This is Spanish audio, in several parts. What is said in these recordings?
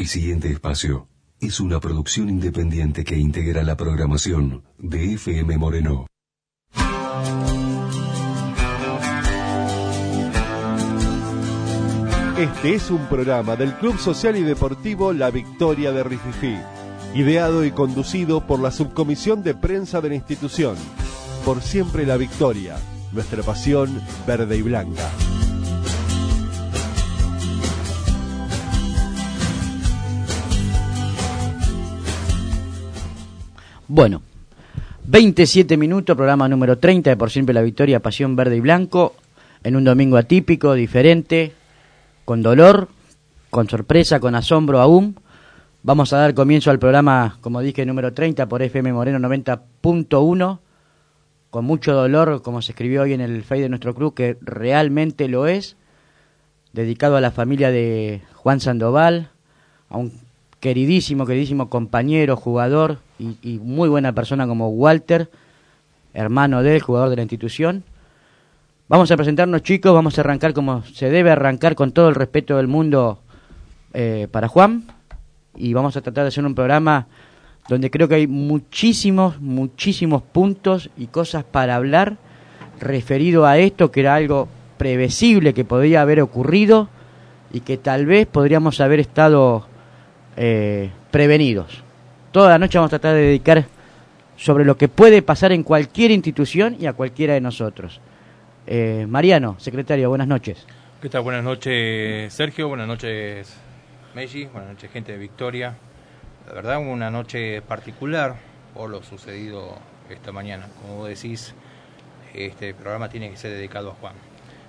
El siguiente espacio es una producción independiente que integra la programación de FM Moreno. Este es un programa del Club Social y Deportivo La Victoria de Rififí, ideado y conducido por la Subcomisión de Prensa de la institución. Por siempre la victoria, nuestra pasión verde y blanca. Bueno, 27 minutos, programa número 30 de Por Siempre la Victoria, Pasión Verde y Blanco, en un domingo atípico, diferente, con dolor, con sorpresa, con asombro aún. Vamos a dar comienzo al programa, como dije, número 30 por FM Moreno 90.1, con mucho dolor, como se escribió hoy en el Face de nuestro club, que realmente lo es, dedicado a la familia de Juan Sandoval, a un queridísimo compañero, jugador y muy buena persona como Walter, hermano de él, jugador de la institución. Vamos a presentarnos, chicos, vamos a arrancar como se debe arrancar, con todo el respeto del mundo para Juan, y vamos a tratar de hacer un programa donde creo que hay muchísimos puntos y cosas para hablar referido a esto, que era algo previsible que podía haber ocurrido y que tal vez podríamos haber estado prevenidos. Toda la noche vamos a tratar de dedicar sobre lo que puede pasar en cualquier institución y a cualquiera de nosotros. Mariano, secretario, buenas noches. ¿Qué tal? Buenas noches, Sergio. Buenas noches, Messi. Buenas noches, gente de Victoria. La verdad, una noche particular por lo sucedido esta mañana. Como vos decís, este programa tiene que ser dedicado a Juan.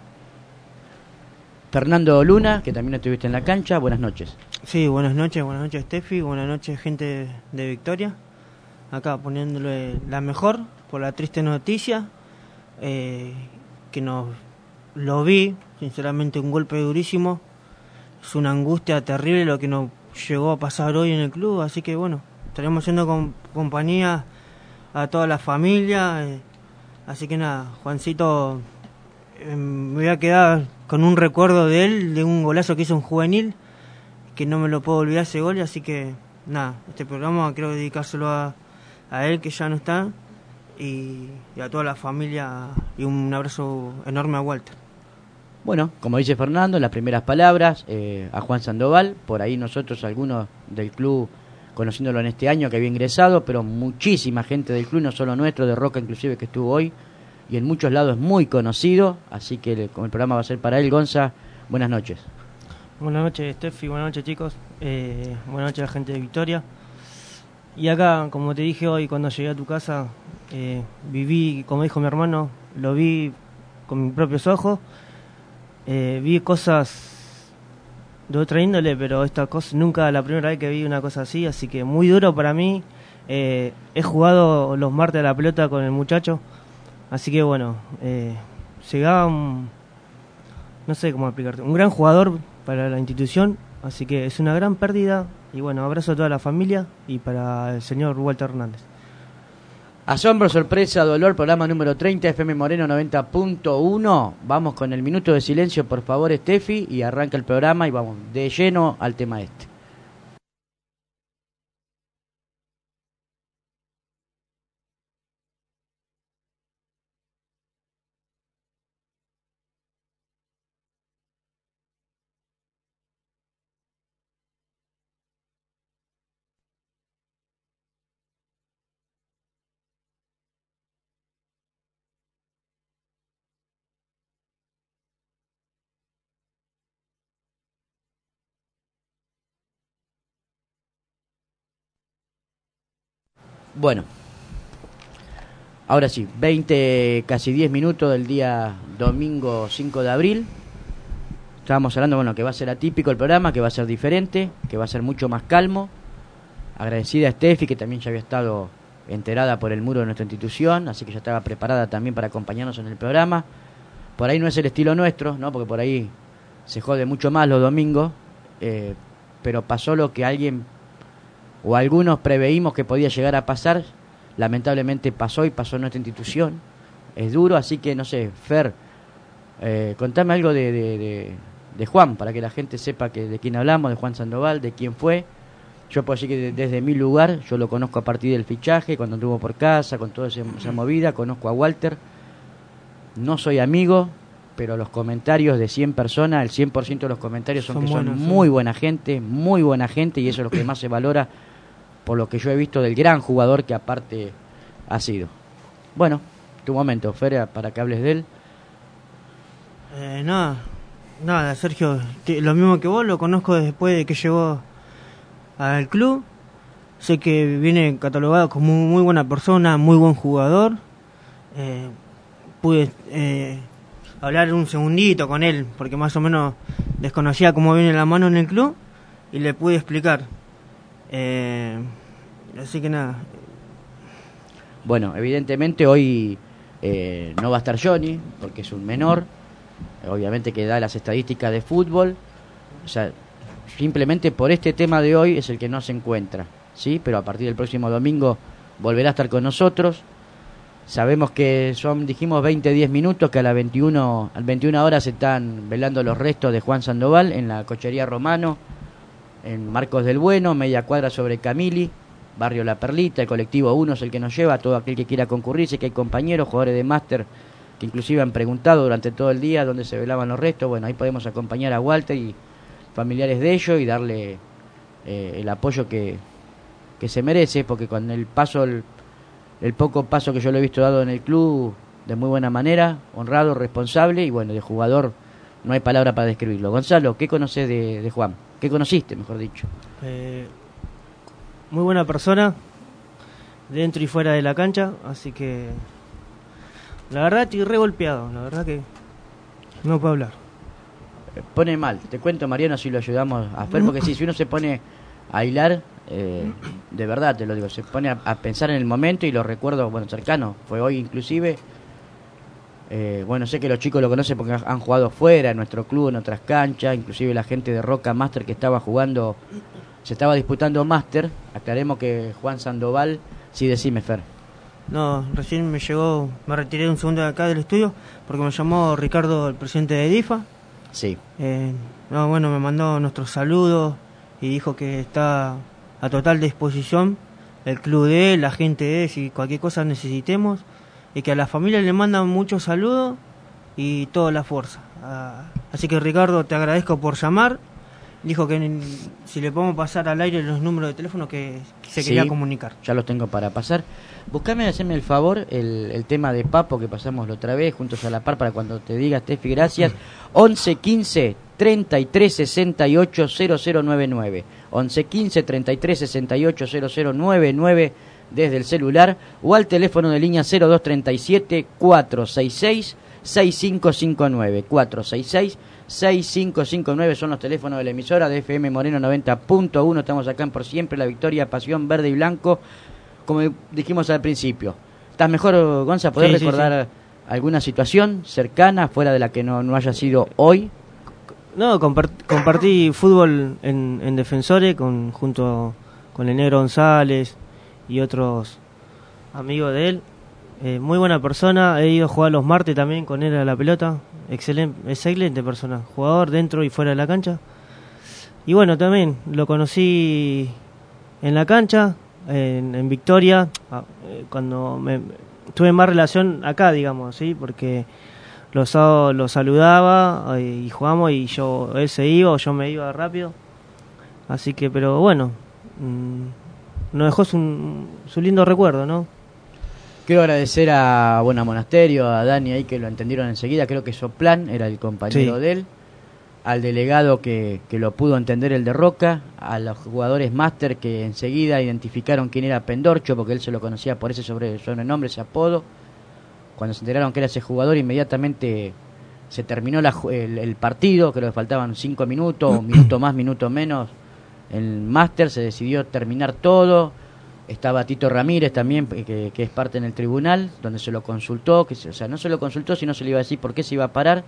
Fernando Luna, que también estuviste en la cancha, buenas noches. Sí, buenas noches, Steffi, buenas noches, gente de Victoria. Acá poniéndole la mejor por la triste noticia, que nos lo vi, sinceramente un golpe durísimo. Es una angustia terrible lo que nos llegó a pasar hoy en el club, así que bueno, estaremos haciendo compañía a toda la familia, así que nada, Juancito, me voy a quedar con un recuerdo de él, de un golazo que hizo en juvenil, que no me lo puedo olvidar ese gol, así que nada, este programa quiero dedicárselo a él, que ya no está, y a toda la familia, y un abrazo enorme a Walter. Bueno, como dice Fernando, las primeras palabras a Juan Sandoval, por ahí nosotros, algunos del club, conociéndolo en este año que había ingresado, pero muchísima gente del club, no solo nuestro, de Roca inclusive, que estuvo hoy, y en muchos lados es muy conocido, así que el programa va a ser para él. Gonza, buenas noches. Buenas noches, Steffi, buenas noches, chicos, buenas noches a la gente de Victoria. Y acá, como te dije hoy cuando llegué a tu casa, viví, como dijo mi hermano, lo vi con mis propios ojos. Vi cosas de otra índole, pero esta cosa nunca, la primera vez que vi una cosa así que muy duro para mí. He jugado los martes a la pelota con el muchacho, así que bueno, llegaba no sé cómo explicarte, un gran jugador para la institución, así que es una gran pérdida. Y bueno, abrazo a toda la familia y para el señor Walter Hernández. Asombro, sorpresa, dolor, programa número 30, FM Moreno 90.1. Vamos con el minuto de silencio, por favor, Steffi, y arranca el programa y vamos de lleno al tema este. Bueno, ahora sí, 20, casi 10 minutos del día domingo 5 de abril. Estábamos hablando, bueno, que va a ser atípico el programa, que va a ser diferente, que va a ser mucho más calmo. Agradecida a Steffi, que también ya había estado enterada por el muro de nuestra institución, así que ya estaba preparada también para acompañarnos en el programa. Por ahí no es el estilo nuestro, ¿no? Porque por ahí se jode mucho más los domingos, pero pasó lo que alguien o algunos preveímos que podía llegar a pasar. Lamentablemente pasó y pasó en nuestra institución. Es duro, así que no sé, Fer, contame algo de Juan, para que la gente sepa que de quién hablamos, de Juan Sandoval, de quién fue. Yo puedo decir que desde mi lugar, yo lo conozco a partir del fichaje, cuando anduvo por casa, con toda esa movida, conozco a Walter. No soy amigo, pero los comentarios de 100 personas, el 100% de los comentarios son muy buena gente, y eso es lo que más se valora por lo que yo he visto del gran jugador que aparte ha sido. Bueno, tu momento, Fer, para que hables de él. Nada, Sergio, lo mismo que vos, lo conozco después de que llegó al club. Sé que viene catalogado como muy buena persona, muy buen jugador. Pude hablar un segundito con él, porque más o menos desconocía cómo viene la mano en el club, y le pude explicar. Así que nada. Bueno, evidentemente hoy no va a estar Johnny, porque es un menor. Obviamente que da las estadísticas de fútbol. O sea, simplemente por este tema de hoy es el que no se encuentra, ¿sí? Pero a partir del próximo domingo volverá a estar con nosotros. Sabemos que dijimos 20-10 minutos, que a las 21 horas se están velando los restos de Juan Sandoval en la Cochería Romano, en Marcos del Bueno, media cuadra sobre Camili, barrio La Perlita. El colectivo 1 es el que nos lleva, todo aquel que quiera concurrir. Sé que hay compañeros, jugadores de máster, que inclusive han preguntado durante todo el día dónde se velaban los restos. Bueno, ahí podemos acompañar a Walter y familiares de ellos y darle el apoyo que se merece, porque con el poco paso que yo lo he visto dado en el club, de muy buena manera, honrado, responsable, y bueno, de jugador no hay palabra para describirlo. Gonzalo, ¿qué conocés de Juan? ¿Qué conociste, mejor dicho? Muy buena persona, dentro y fuera de la cancha, así que la verdad estoy re golpeado, la verdad que no puedo hablar. Pone mal, te cuento, Mariano, si lo ayudamos a Fer, porque sí, si uno se pone a hilar, de verdad te lo digo, se pone a pensar en el momento y los recuerdos, bueno, cercanos, fue hoy inclusive. Bueno, sé que los chicos lo conocen porque han jugado fuera, en nuestro club, en otras canchas, inclusive la gente de Roca Master que estaba jugando, se estaba disputando Master. Aclaremos que Juan Sandoval, sí, decime, Fer. No, recién me retiré un segundo de acá del estudio porque me llamó Ricardo, el presidente de DIFA. Sí. Bueno, me mandó nuestros saludos y dijo que está a total disposición el club de él, la gente de él, si cualquier cosa necesitemos, y que a la familia le mandan muchos saludos y toda la fuerza. Así que, Ricardo, te agradezco por llamar. Dijo que si le podemos pasar al aire los números de teléfono que se quería comunicar. Ya los tengo para pasar. Buscame, hacerme el favor, el tema de Papo que pasamos la otra vez, juntos a la par, para cuando te diga, Steffi, gracias. 11 15 33 68 0099. 11 15 33 68 0099 desde el celular, o al teléfono de línea 0237 466 6559. 466 6559 son los teléfonos de la emisora de FM Moreno 90.1. Estamos acá en Por Siempre la Victoria, pasión verde y blanco, como dijimos al principio. ¿Estás mejor, Gonza? ¿Podés recordar alguna situación cercana, fuera de la que no haya sido hoy? No, compartí fútbol en Defensores junto con el Negro González y otros amigos de él. Muy buena persona, he ido a jugar los martes también con él a la pelota. Excelente persona, jugador dentro y fuera de la cancha. Y bueno, también lo conocí en la cancha, en Victoria, cuando tuve más relación acá, digamos, ¿sí? Porque los sábados lo saludaba y jugamos, y él se iba o yo me iba rápido. Así que, pero bueno, nos dejó su lindo recuerdo, ¿no? Quiero agradecer a Monasterio, a Dani ahí, que lo entendieron enseguida. Creo que Soplán era el compañero de él, al delegado que lo pudo entender, el de Roca, a los jugadores máster que enseguida identificaron quién era Pendorcho, porque él se lo conocía por ese sobrenombre, ese apodo. Cuando se enteraron que era ese jugador, inmediatamente se terminó el partido. Creo que faltaban 5 minutos, un minuto más, minuto menos. El máster se decidió terminar todo. Estaba Tito Ramírez también, que es parte en el tribunal, donde se lo consultó, no se lo consultó, sino se le iba a decir por qué se iba a parar.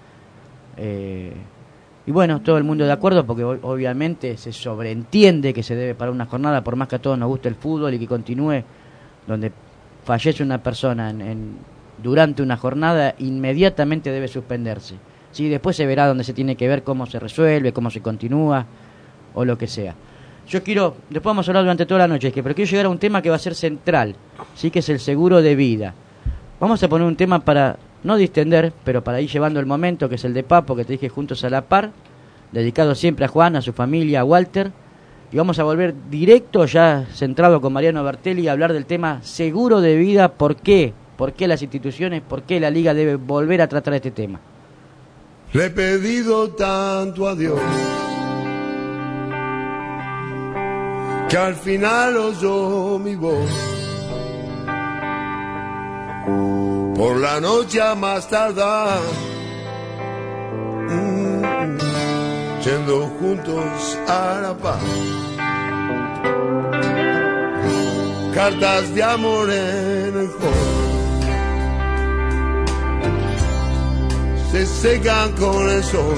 Y bueno, todo el mundo de acuerdo, porque obviamente se sobreentiende que se debe parar una jornada, por más que a todos nos guste el fútbol y que continúe. Donde fallece una persona durante una jornada, inmediatamente debe suspenderse. ¿sí? Después se verá donde se tiene que ver cómo se resuelve, cómo se continúa o lo que sea. Yo quiero, después vamos a hablar durante toda la noche, pero quiero llegar a un tema que va a ser central, ¿sí? Que es el seguro de vida. Vamos a poner un tema para no distender, pero para ir llevando el momento, que es el de Papo, que te dije Juntos a la Par, dedicado siempre a Juan, a su familia, a Walter. Y vamos a volver directo, ya centrado con Mariano Bertelli, a hablar del tema seguro de vida. ¿Por qué? ¿Por qué las instituciones, por qué la Liga debe volver a tratar este tema? Le he pedido tanto a Dios que al final oyó mi voz. Por la noche a más tardar, yendo juntos a la paz. Cartas de amor en el fondo se secan con el sol.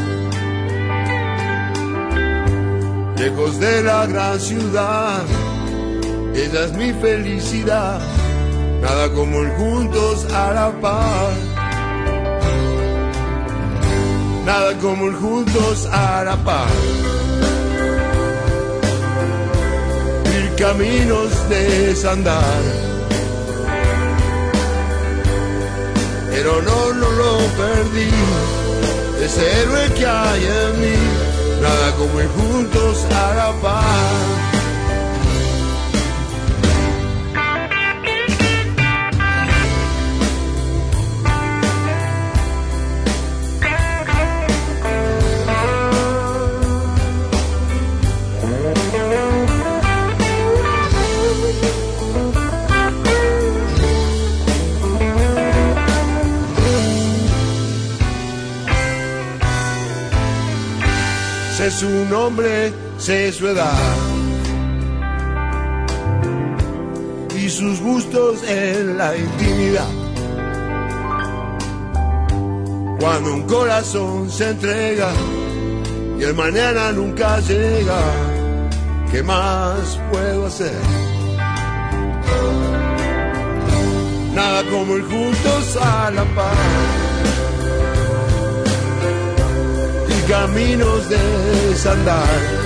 Lejos de la gran ciudad, ella es mi felicidad. Nada como el juntos a la par. Nada como el juntos a la par. Mil caminos desandar, pero no lo perdí. Ese héroe que hay en mí. Nada como el juntos a la par. Sé su nombre, sé su edad y sus gustos en la intimidad. Cuando un corazón se entrega y el mañana nunca llega, ¿qué más puedo hacer? Nada como ir juntos a la par. Caminos de desandar,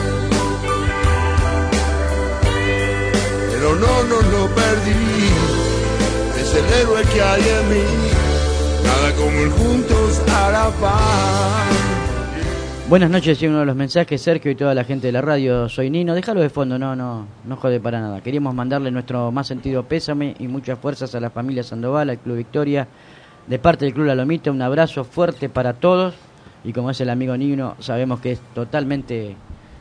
pero no lo perdí. Es el héroe que hay en mí. Nada como el juntos a la par. Buenas noches, y uno de los mensajes, Sergio y toda la gente de la radio. Soy Nino, déjalo de fondo, no jode para nada. Queríamos mandarle nuestro más sentido pésame y muchas fuerzas a la familia Sandoval, al Club Victoria, de parte del Club La Lomita. Un abrazo fuerte para todos. Y como es el amigo Nino, sabemos que es totalmente,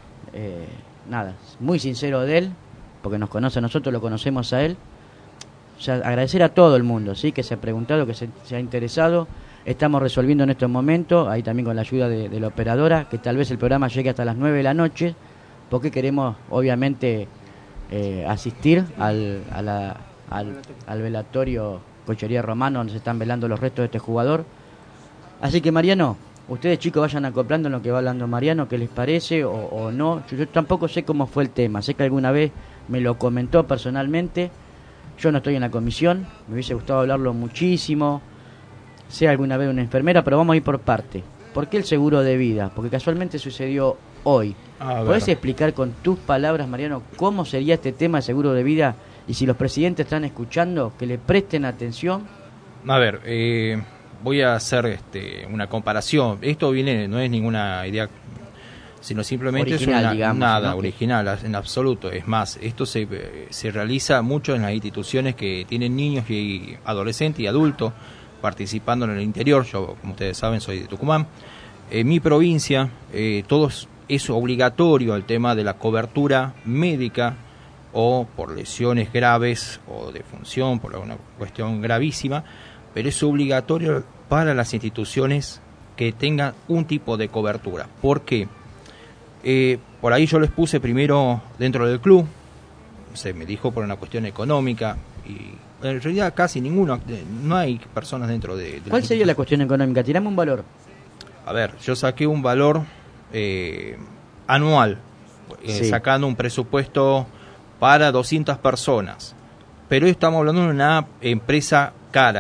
muy sincero de él, porque nos conoce a nosotros, lo conocemos a él. O sea, agradecer a todo el mundo, ¿sí? Que se ha preguntado, que se ha interesado. Estamos resolviendo en estos momentos, ahí también con la ayuda de la operadora, que tal vez el programa llegue hasta las 9 de la noche, porque queremos, obviamente, asistir al velatorio Cochería Romano, donde se están velando los restos de este jugador. Así que, Mariano, ustedes, chicos, vayan acoplando en lo que va hablando Mariano, qué les parece o no. Yo tampoco sé cómo fue el tema. Sé que alguna vez me lo comentó personalmente. Yo no estoy en la comisión. Me hubiese gustado hablarlo muchísimo. Sé alguna vez una enfermera, pero vamos a ir por parte. ¿Por qué el seguro de vida? Porque casualmente sucedió hoy. ¿Podés explicar con tus palabras, Mariano, cómo sería este tema de seguro de vida? Y si los presidentes están escuchando, que le presten atención. A ver, voy a hacer una comparación. Esto no es ninguna idea, sino simplemente original, es digamos, nada ¿no? Original en absoluto. Es más, esto se realiza mucho en las instituciones que tienen niños y adolescentes y adultos participando en el interior. Yo, como ustedes saben, soy de Tucumán. En mi provincia, todo es obligatorio el tema de la cobertura médica o por lesiones graves o de función, por una cuestión gravísima, pero es obligatorio para las instituciones que tengan un tipo de cobertura. ¿Por qué? Por ahí yo les puse primero dentro del club, se me dijo por una cuestión económica, y en realidad casi ninguno, no hay personas dentro de ¿Cuál sería la cuestión económica? Tirame un valor. A ver, yo saqué un valor anual, Sí. sacando un presupuesto para 200 personas, pero estamos hablando de una empresa cara,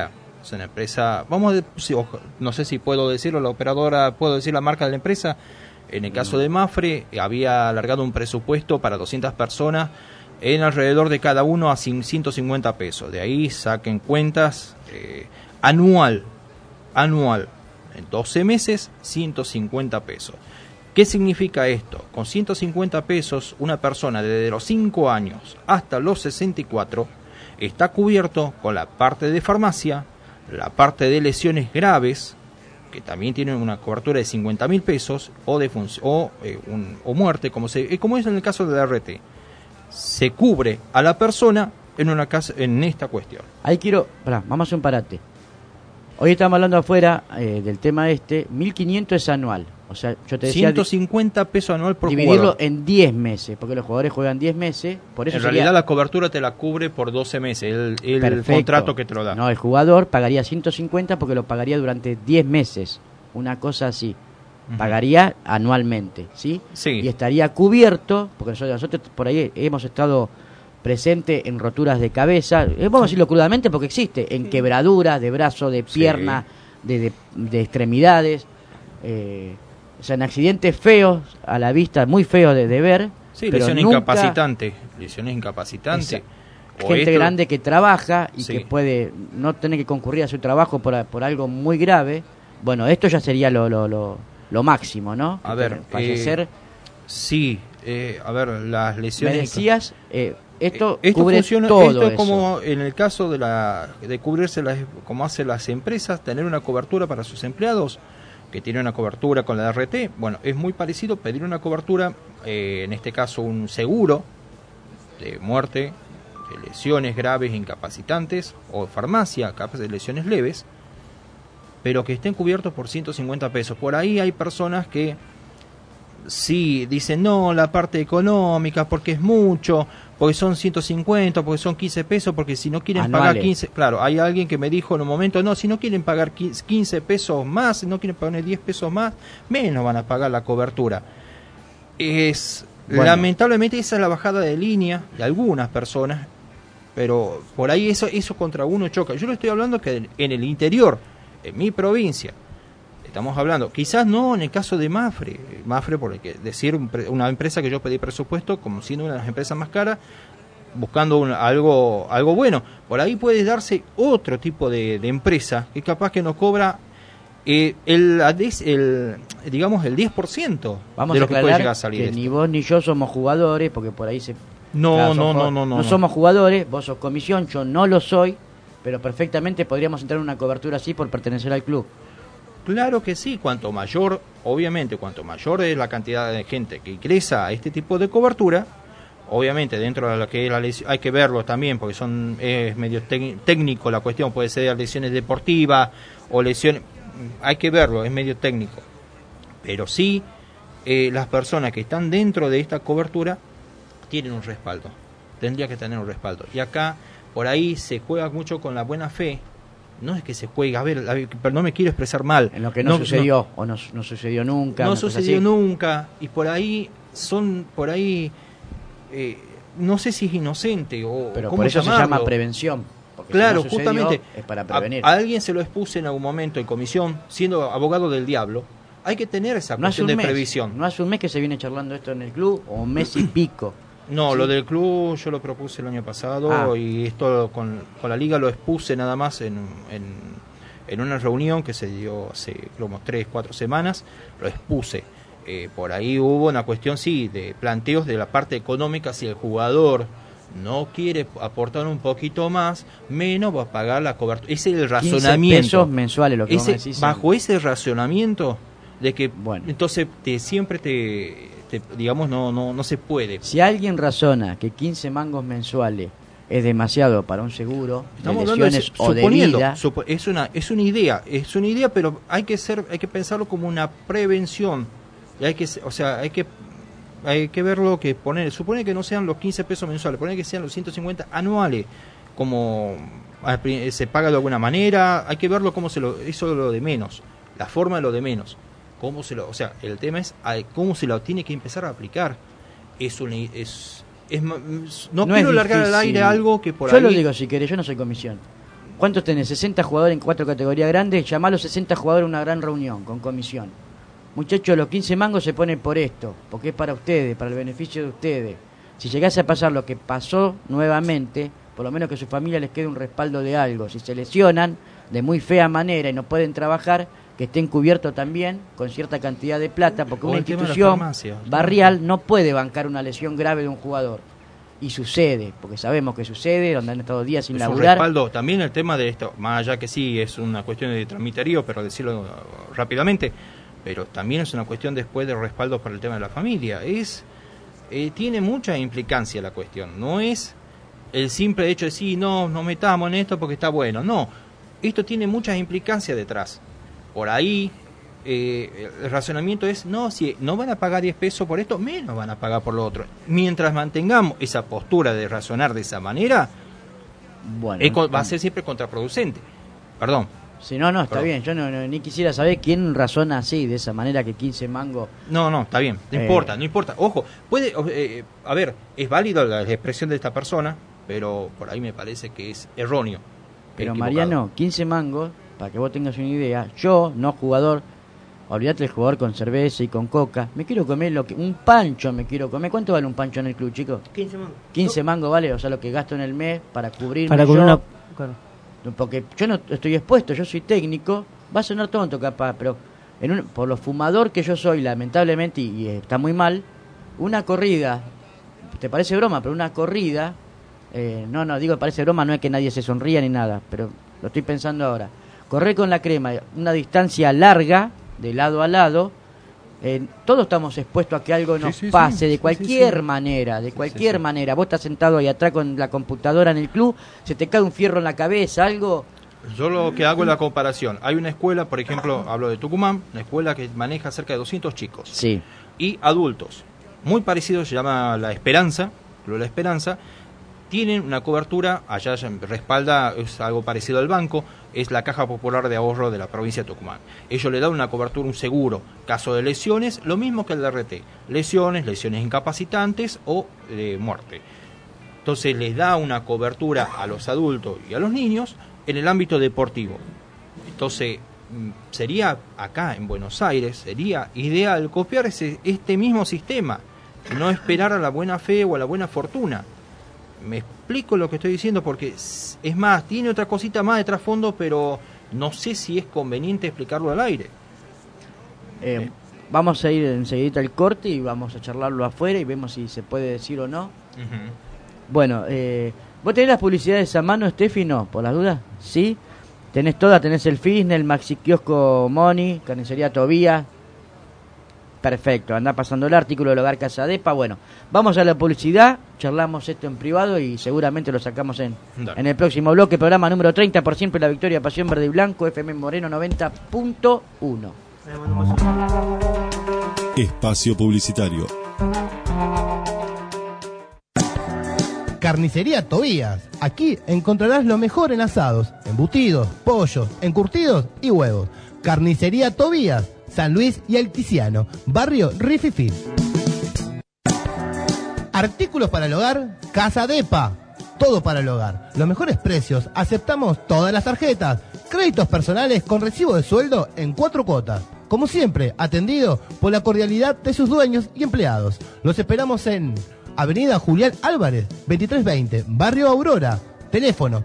Es una empresa, no sé si puedo decirlo, la operadora, puedo decir la marca de la empresa. En el caso de Mapfre, había alargado un presupuesto para 200 personas en alrededor de cada uno a 150 pesos. De ahí saquen cuentas anual, en 12 meses, 150 pesos. ¿Qué significa esto? Con 150 pesos, una persona desde los 5 años hasta los 64 está cubierto con la parte de farmacia, la parte de lesiones graves, que también tienen una cobertura de 50.000 pesos, o muerte, como es en el caso de la RT. Se cubre a la persona en esta cuestión. Ahí vamos a hacer un parate. Hoy estamos hablando afuera del tema 1.500 es anual. O sea, yo te decía 150 pesos anual por dividirlo jugador. en 10 meses, porque los jugadores juegan 10 meses. Por eso en realidad la cobertura te la cubre por 12 meses, el contrato que te lo da. No, el jugador pagaría 150 porque lo pagaría durante 10 meses. Una cosa así. Pagaría anualmente, ¿sí? Sí. Y estaría cubierto, porque nosotros por ahí hemos estado presentes en roturas de cabeza, vamos a decirlo crudamente porque existe, en quebraduras de brazo, de pierna, de extremidades, o sea, en accidentes feos, a la vista, muy feos de ver. Sí, pero lesiones nunca... incapacitantes. Gente grande que trabaja y que puede no tener que concurrir a su trabajo por algo muy grave. Bueno, esto ya sería lo máximo, ¿no? A ver, fallecer. Las lesiones... Me decías, esto cubre funciona, todo esto es eso. como en el caso de cubrirse, como hacen las empresas, tener una cobertura para sus empleados, que tiene una cobertura con la RT. Bueno, es muy parecido pedir una cobertura, en este caso un seguro de muerte, de lesiones graves, incapacitantes, o farmacia, capaz de lesiones leves, pero que estén cubiertos por 150 pesos. Por ahí hay personas que sí dicen, no, la parte económica, porque es mucho, porque son 150, porque son 15 pesos, porque si no quieren anuales. pagar 15... Claro, hay alguien que me dijo en un momento, no, si no quieren pagar 15 pesos más, si no quieren pagar 10 pesos más, menos van a pagar la cobertura. Lamentablemente esa es la bajada de línea de algunas personas, pero por ahí eso contra uno choca. Yo le estoy hablando que en el interior, en mi provincia, estamos hablando, quizás no en el caso de Mapfre, por el que decir una empresa que yo pedí presupuesto como siendo una de las empresas más caras, buscando algo bueno. Por ahí puede darse otro tipo de empresa que capaz que nos cobra digamos el 10% Vamos de lo a que puede llegar a salir. Que ni vos ni yo somos jugadores, porque por ahí No somos jugadores, vos sos comisión, yo no lo soy, pero perfectamente podríamos entrar en una cobertura así por pertenecer al club. Claro que sí, cuanto mayor es la cantidad de gente que ingresa a este tipo de cobertura, obviamente dentro de lo que es la lesión, hay que verlo también, porque es medio técnico la cuestión, puede ser lesiones deportivas o lesiones, hay que verlo, es medio técnico, pero sí, las personas que están dentro de esta cobertura tienen un respaldo, tendría que tener un respaldo, y acá por ahí se juega mucho con la buena fe. No es que se juegue, pero no me quiero expresar mal. En lo que no sucedió, o no sucedió nunca. No sucedió nunca, y por ahí no sé si es inocente o pero cómo por eso llamarlo. se llama prevención. Claro, si no sucedió, justamente. Es para prevenir. A alguien se lo expuse en algún momento en comisión, siendo abogado del diablo. Hay que tener esa cuestión de previsión. No hace un mes que se viene charlando esto en el club, o un mes y pico. No, ¿sí? Lo del club yo lo propuse el año pasado y esto con la liga lo expuse nada más en una reunión que se dio hace como 3-4 semanas, lo expuse. Por ahí hubo una cuestión, sí, de planteos de la parte económica, si el jugador no quiere aportar un poquito más, menos va a pagar la cobertura. Ese es el razonamiento. 15 pesos mensuales lo que vos me decís. Bajo ese racionamiento de que entonces siempre digamos no se puede. Si alguien razona que 15 mangos mensuales es demasiado para un seguro de lesiones o de vida, es una idea, pero hay que pensarlo como una prevención. Y hay que ver lo que poner. Supone que no sean los 15 pesos mensuales, pone que sean los 150 anuales, como se paga de alguna manera. Hay que verlo eso es lo de menos, la forma de lo de menos. El tema es cómo se lo tiene que empezar a aplicar. No quiero largar al aire algo que por ahí... Yo lo digo si querés, yo no soy comisión. ¿Cuántos tenés? 60 jugadores en 4 categorías grandes. Llamá a los 60 jugadores a una gran reunión con comisión. Muchachos, los 15 mangos se ponen por esto, porque es para ustedes, para el beneficio de ustedes. Si llegase a pasar lo que pasó nuevamente, por lo menos que a su familia les quede un respaldo de algo. Si se lesionan de muy fea manera y no pueden trabajar, que estén cubiertos también con cierta cantidad de plata, porque una institución barrial no puede bancar una lesión grave de un jugador. Y sucede, porque sabemos que sucede, donde han estado días sin laburar. Respaldo, también el tema de esto, más allá que sí es una cuestión de tramiterío, pero decirlo rápidamente, pero también es una cuestión después de respaldo para el tema de la familia. Tiene mucha implicancia la cuestión, no es el simple hecho de sí, no nos metamos en esto porque está bueno, no, esto tiene muchas implicancias detrás. Por ahí el razonamiento es, no, si no van a pagar 10 pesos por esto, menos van a pagar por lo otro. Mientras mantengamos esa postura de razonar de esa manera, bueno, va a ser siempre contraproducente. Perdón. Si no, está bien. Yo ni quisiera saber quién razona así, de esa manera, que 15 mangos... No, está bien. No importa. Ojo, puede... a ver, es válido la expresión de esta persona, pero por ahí me parece que es erróneo. Pero Mariano, 15 mangos, para que vos tengas una idea, yo, no jugador... Olvídate del jugador con cerveza y con coca. Me quiero comer un pancho me quiero comer. ¿Cuánto vale un pancho en el club, chicos? 15 mangos. 15 mangos vale, o sea, lo que gasto en el mes para cubrirme para cubrir una... Claro. Porque yo no estoy expuesto, yo soy técnico. Va a sonar tonto capaz, pero por lo fumador que yo soy, lamentablemente, y está muy mal, una corrida, te parece broma, pero una corrida, digo parece broma, no es que nadie se sonría ni nada, pero lo estoy pensando ahora. Correr con la crema, una distancia larga, de lado a lado, todos estamos expuestos a que algo nos pase de cualquier manera, manera. Vos estás sentado ahí atrás con la computadora en el club, se te cae un fierro en la cabeza, algo. Yo lo que hago es la comparación. Hay una escuela, por ejemplo, hablo de Tucumán, una escuela que maneja cerca de 200 chicos. Sí. Y adultos. Muy parecido, se llama La Esperanza, Club La Esperanza. Tienen una cobertura, allá respalda, es algo parecido al banco, es la Caja Popular de Ahorro de la provincia de Tucumán. Ellos le dan una cobertura, un seguro, caso de lesiones, lo mismo que el DRT, lesiones incapacitantes o muerte. Entonces les da una cobertura a los adultos y a los niños en el ámbito deportivo. Entonces sería acá en Buenos Aires, sería ideal copiar este mismo sistema, no esperar a la buena fe o a la buena fortuna. Me explico lo que estoy diciendo porque es más, tiene otra cosita más de trasfondo, pero no sé si es conveniente explicarlo al aire. Vamos a ir enseguida al corte y vamos a charlarlo afuera y vemos si se puede decir o no. Uh-huh. Bueno, ¿vos tenés las publicidades a mano, Steffi? No, por las dudas, ¿sí? Tenés todas, tenés el Fitness, el Maxi Kiosco Moni, Carnicería Tobías. Perfecto, anda pasando el artículo del Hogar Casa Depa. Bueno, vamos a la publicidad, charlamos esto en privado y seguramente lo sacamos en el próximo bloque. Programa número 30, por siempre la victoria, Pasión Verde y Blanco, FM Moreno 90.1. Espacio publicitario. Carnicería Tobías. Aquí encontrarás lo mejor en asados, embutidos, pollos, encurtidos y huevos. Carnicería Tobías, San Luis y Alticiano, barrio Rififí. Artículos para el hogar, Casa Depa. Todo para el hogar. Los mejores precios. Aceptamos todas las tarjetas. Créditos personales con recibo de sueldo en 4 cuotas. Como siempre, atendido por la cordialidad de sus dueños y empleados. Los esperamos en Avenida Julián Álvarez, 2320, Barrio Aurora. Teléfono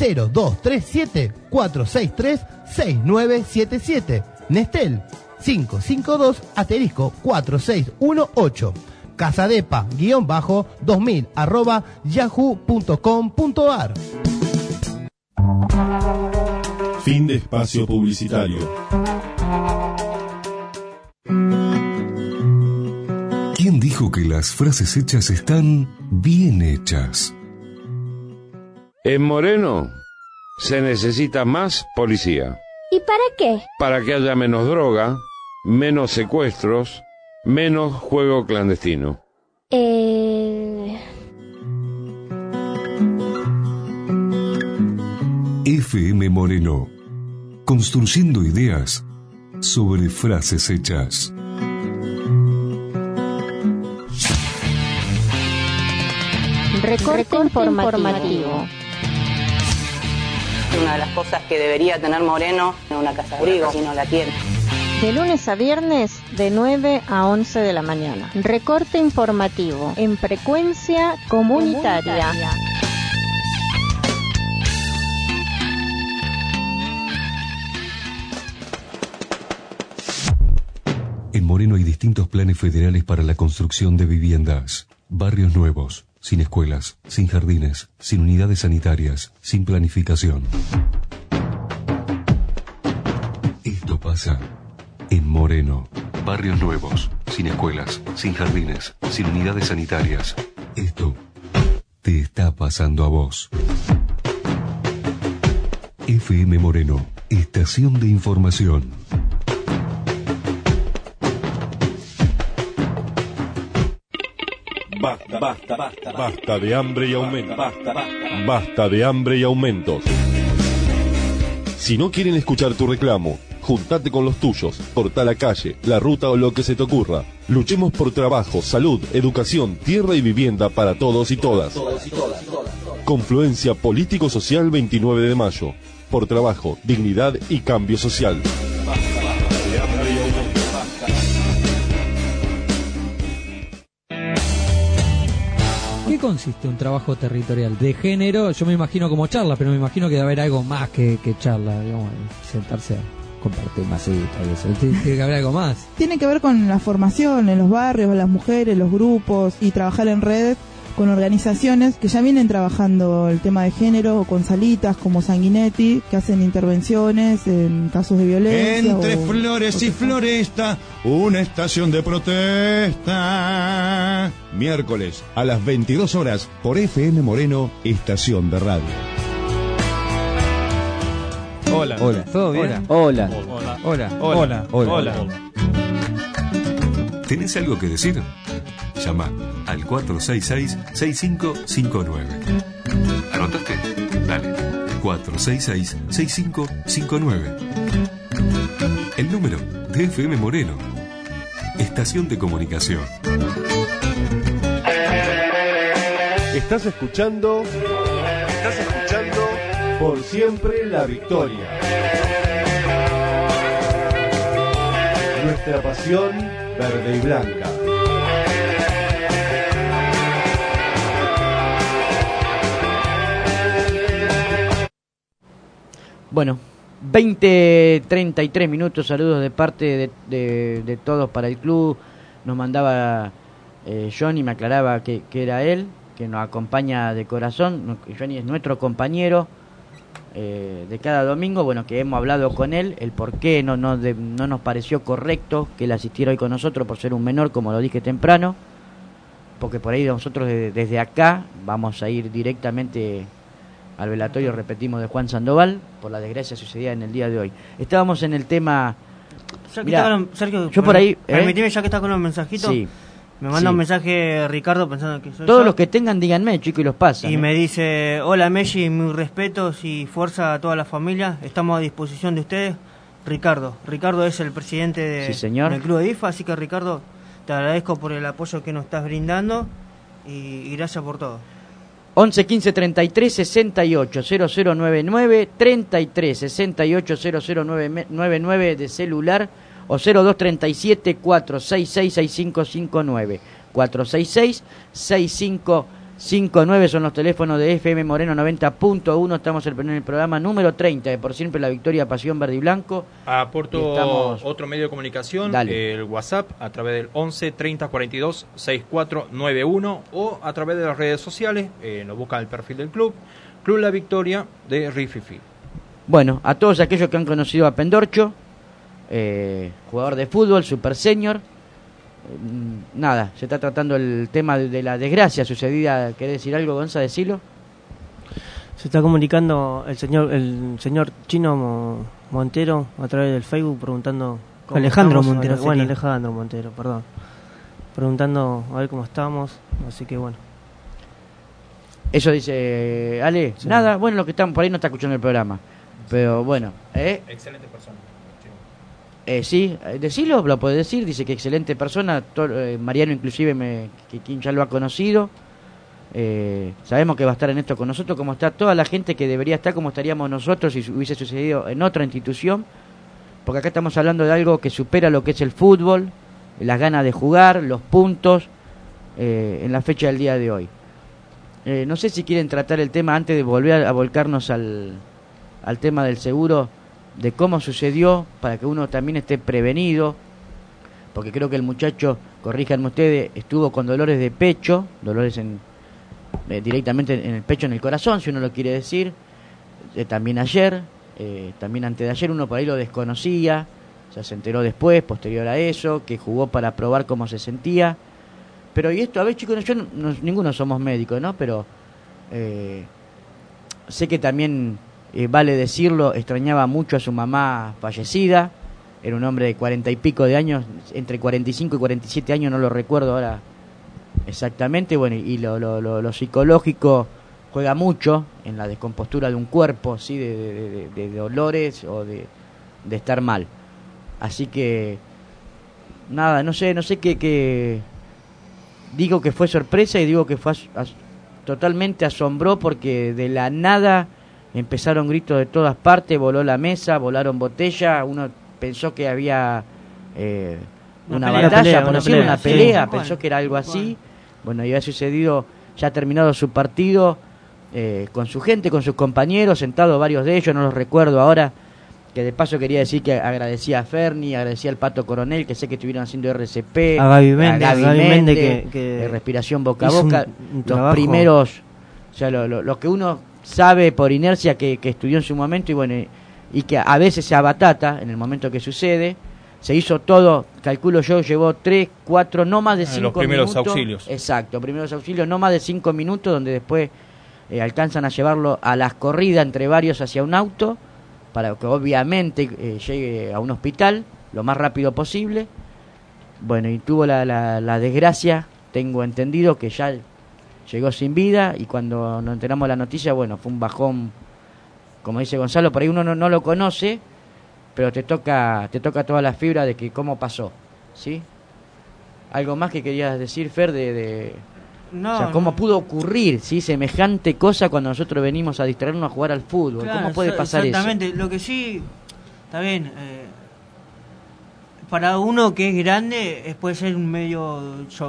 0237-463-6977. Nestel 552-4618. Casadepa-2000 @yahoo.com.ar. Fin de espacio publicitario. ¿Quién dijo que las frases hechas están bien hechas? En Moreno se necesita más policía. ¿Y para qué? Para que haya menos droga, menos secuestros, menos juego clandestino. FM Moreno. Construyendo ideas sobre frases hechas. Recorte informativo. Una de las cosas que debería tener Moreno en una casa abrigo, si no la tiene. De lunes a viernes, de 9 a 11 de la mañana. Recorte informativo en frecuencia comunitaria. En Moreno hay distintos planes federales para la construcción de viviendas. Barrios nuevos, sin escuelas, sin jardines, sin unidades sanitarias, sin planificación. Esto pasa en Moreno. Barrios nuevos, sin escuelas, sin jardines, sin unidades sanitarias. Esto te está pasando a vos. FM Moreno, estación de información. Basta de hambre y aumentos. Basta de hambre y aumentos. Si no quieren escuchar tu reclamo, juntate con los tuyos, cortá la calle, la ruta o lo que se te ocurra. Luchemos por trabajo, salud, educación, tierra y vivienda para todos y todas. Confluencia Político-Social 29 de mayo. Por trabajo, dignidad y cambio social. ¿Qué consiste un trabajo territorial? De género, yo me imagino como charla, pero me imagino que debe haber algo más que charla, digamos, sentarse a compartir masita y eso. Tiene que haber algo más. Tiene que ver con la formación en los barrios, las mujeres, los grupos y trabajar en red con organizaciones que ya vienen trabajando el tema de género, con salitas como Sanguinetti, que hacen intervenciones en casos de violencia. Entre flores y floresta, una estación de protesta. Miércoles a las 22 horas por FM Moreno, estación de radio. Hola. Hola. ¿Todo bien? Hola. Hola. Hola. Hola. Hola. Hola. ¿Tenés algo que decir? Llama al 466-6559. ¿Anotaste? Dale. 466-6559. El número de FM Moreno. Estación de comunicación. Estás escuchando Por Siempre la Victoria. Nuestra pasión verde y blanca. Bueno, 20:33 minutos, saludos de parte de todos para el club. Nos mandaba Johnny, me aclaraba que era él, que nos acompaña de corazón. Johnny es nuestro compañero de cada domingo, bueno, que hemos hablado con él, el por qué no nos pareció correcto que él asistiera hoy con nosotros por ser un menor, como lo dije temprano, porque por ahí nosotros desde acá vamos a ir directamente al velatorio, repetimos, de Juan Sandoval, por la desgracia sucedida en el día de hoy. Estábamos en el tema... Sergio, yo por ahí... Permitime, ya que estás con los mensajitos, sí, me manda un mensaje Ricardo pensando que soy todos yo. Los que tengan, díganme, chicos, y los pasan. Y me dice, hola Messi, mis respetos y fuerza a toda la familia, estamos a disposición de ustedes. Ricardo es el presidente del club de IFA, así que Ricardo, te agradezco por el apoyo que nos estás brindando y gracias por todo. 11 15 33 68 0099 33 68 0099 de celular o 02 37 466 6559 466 6559 son los teléfonos de FM Moreno 90.1. Estamos en el programa número 30 de Por Siempre la Victoria, Pasión Verde y Blanco. Aporto otro medio de comunicación, el WhatsApp, a través del 11 30 42 6491 o a través de las redes sociales. Nos buscan el perfil del club La Victoria de Rififi. Bueno, a todos aquellos que han conocido a Pendorcho, jugador de fútbol, super senior. Nada, se está tratando el tema de la desgracia sucedida. ¿Querés decir algo, Gonza? Decilo. Se está comunicando el señor Chino Montero a través del Facebook preguntando Alejandro Montero, perdón, preguntando a ver cómo estamos, así que bueno. Eso dice Ale. Sí. Nada, bueno, los que están por ahí no está escuchando el programa, pero bueno, excelente persona. Sí, decilo, lo puede decir, dice que excelente persona, Mariano inclusive, quien ya lo ha conocido, Sabemos que va a estar en esto con nosotros, como está toda la gente que debería estar, como estaríamos nosotros si hubiese sucedido en otra institución, porque acá estamos hablando de algo que supera lo que es el fútbol, las ganas de jugar, los puntos, en la fecha del día de hoy. No sé si quieren tratar el tema antes de volver a volcarnos al tema del seguro, de cómo sucedió, para que uno también esté prevenido, porque creo que el muchacho, corríjanme ustedes, estuvo con dolores de pecho, dolores directamente en el pecho, en el corazón, si uno lo quiere decir, también ayer, también antes de ayer, uno por ahí lo desconocía, ya se enteró después, posterior a eso, que jugó para probar cómo se sentía. Pero y esto, a ver chicos, ninguno somos médicos, ¿no? Pero sé que también, vale decirlo, extrañaba mucho a su mamá fallecida. Era un hombre de 40 y pico de años, entre 45 y 47 años, no lo recuerdo ahora exactamente. Bueno, y lo psicológico juega mucho en la descompostura de un cuerpo, ¿sí? De dolores o de estar mal. Así que, nada, no sé qué. Digo que fue sorpresa y digo que fue totalmente asombró, porque de la nada empezaron gritos de todas partes, voló la mesa, volaron botellas, uno pensó que había una batalla, una pelea, sí, pensó que era algo así. Bueno, y había sucedido, ya ha terminado su partido, con su gente, con sus compañeros, sentados varios de ellos, no los recuerdo ahora, que de paso quería decir que agradecía a Ferni, agradecía al Pato Coronel, que sé que estuvieron haciendo RCP, a Gaby Méndez, que respiración boca a boca, los primeros, o sea, lo que uno sabe por inercia que estudió en su momento, y bueno, y que a veces se abatata en el momento que sucede. Se hizo todo, calculo yo, llevó 3, 4, no más de 5 minutos. Los primeros auxilios. Exacto, primeros auxilios, no más de 5 minutos, donde después alcanzan a llevarlo a las corridas entre varios hacia un auto, para que obviamente llegue a un hospital lo más rápido posible. Bueno, y tuvo la desgracia, tengo entendido, que ya llegó sin vida, y cuando nos enteramos de la noticia, bueno, fue un bajón, como dice Gonzalo, por ahí uno no lo conoce, pero te toca toda la fibra de que cómo pasó, ¿sí? ¿Algo más que querías decir, Fer, No, o sea, cómo pudo ocurrir, ¿sí? Semejante cosa cuando nosotros venimos a distraernos a jugar al fútbol? Claro, ¿Cómo puede pasar exactamente. Lo que sí, está bien, para uno que es grande puede ser un medio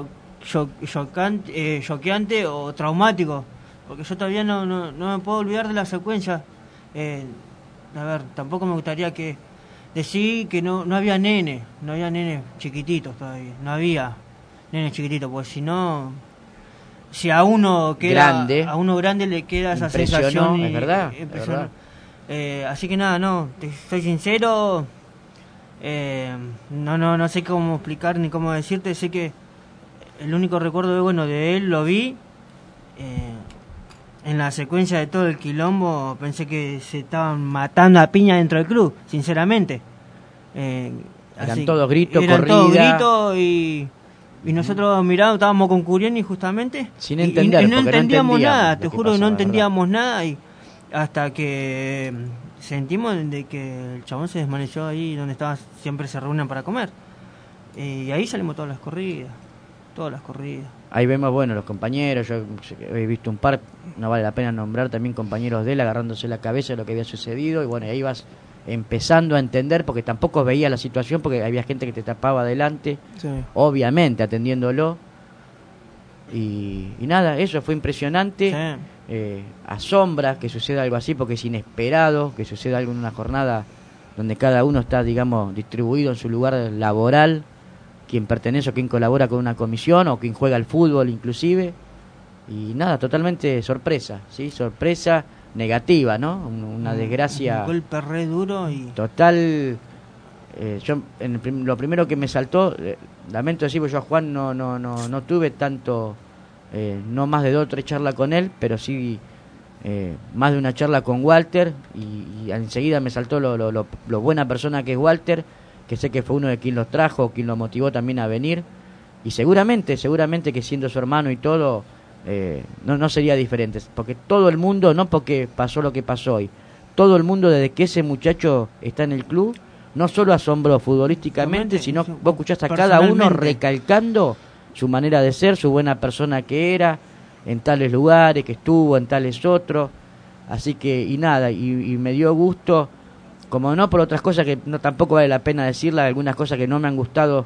choqueante o traumático, porque yo todavía no me puedo olvidar de la secuencia. A ver, tampoco me gustaría decir que no había nenes chiquititos todavía, no había nenes chiquititos, pues si a uno grande le queda esa sensación, es verdad. Así que nada, te soy sincero, no sé cómo explicar ni cómo decirte. Sé que el único recuerdo de él lo vi en la secuencia de todo el quilombo. Pensé que se estaban matando a piña dentro del club, sinceramente. Eran todos gritos, y nosotros mirábamos, estábamos con Curieni justamente, sin entender, y no entendíamos nada, te juro que no entendíamos nada, y hasta que sentimos de que el chabón se desvaneció ahí donde siempre se reúnen para comer, y ahí salimos todas las corridas. Ahí vemos, los compañeros, yo he visto un par, no vale la pena nombrar, también compañeros de él agarrándose la cabeza de lo que había sucedido, y ahí vas empezando a entender, porque tampoco veía la situación, porque había gente que te tapaba adelante, sí, obviamente atendiéndolo, y nada, eso fue impresionante. Sí. Asombra que suceda algo así, porque es inesperado que suceda algo en una jornada donde cada uno está, digamos, distribuido en su lugar laboral, quien pertenece o quien colabora con una comisión o quien juega al fútbol inclusive, y nada, totalmente sorpresa, ¿sí? Sorpresa negativa, ¿no? Una desgracia. Un golpe re duro y total. Yo lo primero que me saltó, lamento decir, porque yo a Juan no tuve tanto, no más de 2 o 3 charlas con él, pero sí más de una charla con Walter, y enseguida me saltó lo buena persona que es Walter, que sé que fue uno de quien los trajo, quien lo motivó también a venir, y seguramente que siendo su hermano y todo, no sería diferente, porque todo el mundo, no porque pasó lo que pasó hoy, todo el mundo desde que ese muchacho está en el club, no solo asombró futbolísticamente, sino vos escuchás a cada uno recalcando su manera de ser, su buena persona que era, en tales lugares, que estuvo en tales otros, así que, y nada, y me dio gusto, como no por otras cosas que no tampoco vale la pena decirlas, algunas cosas que no me han gustado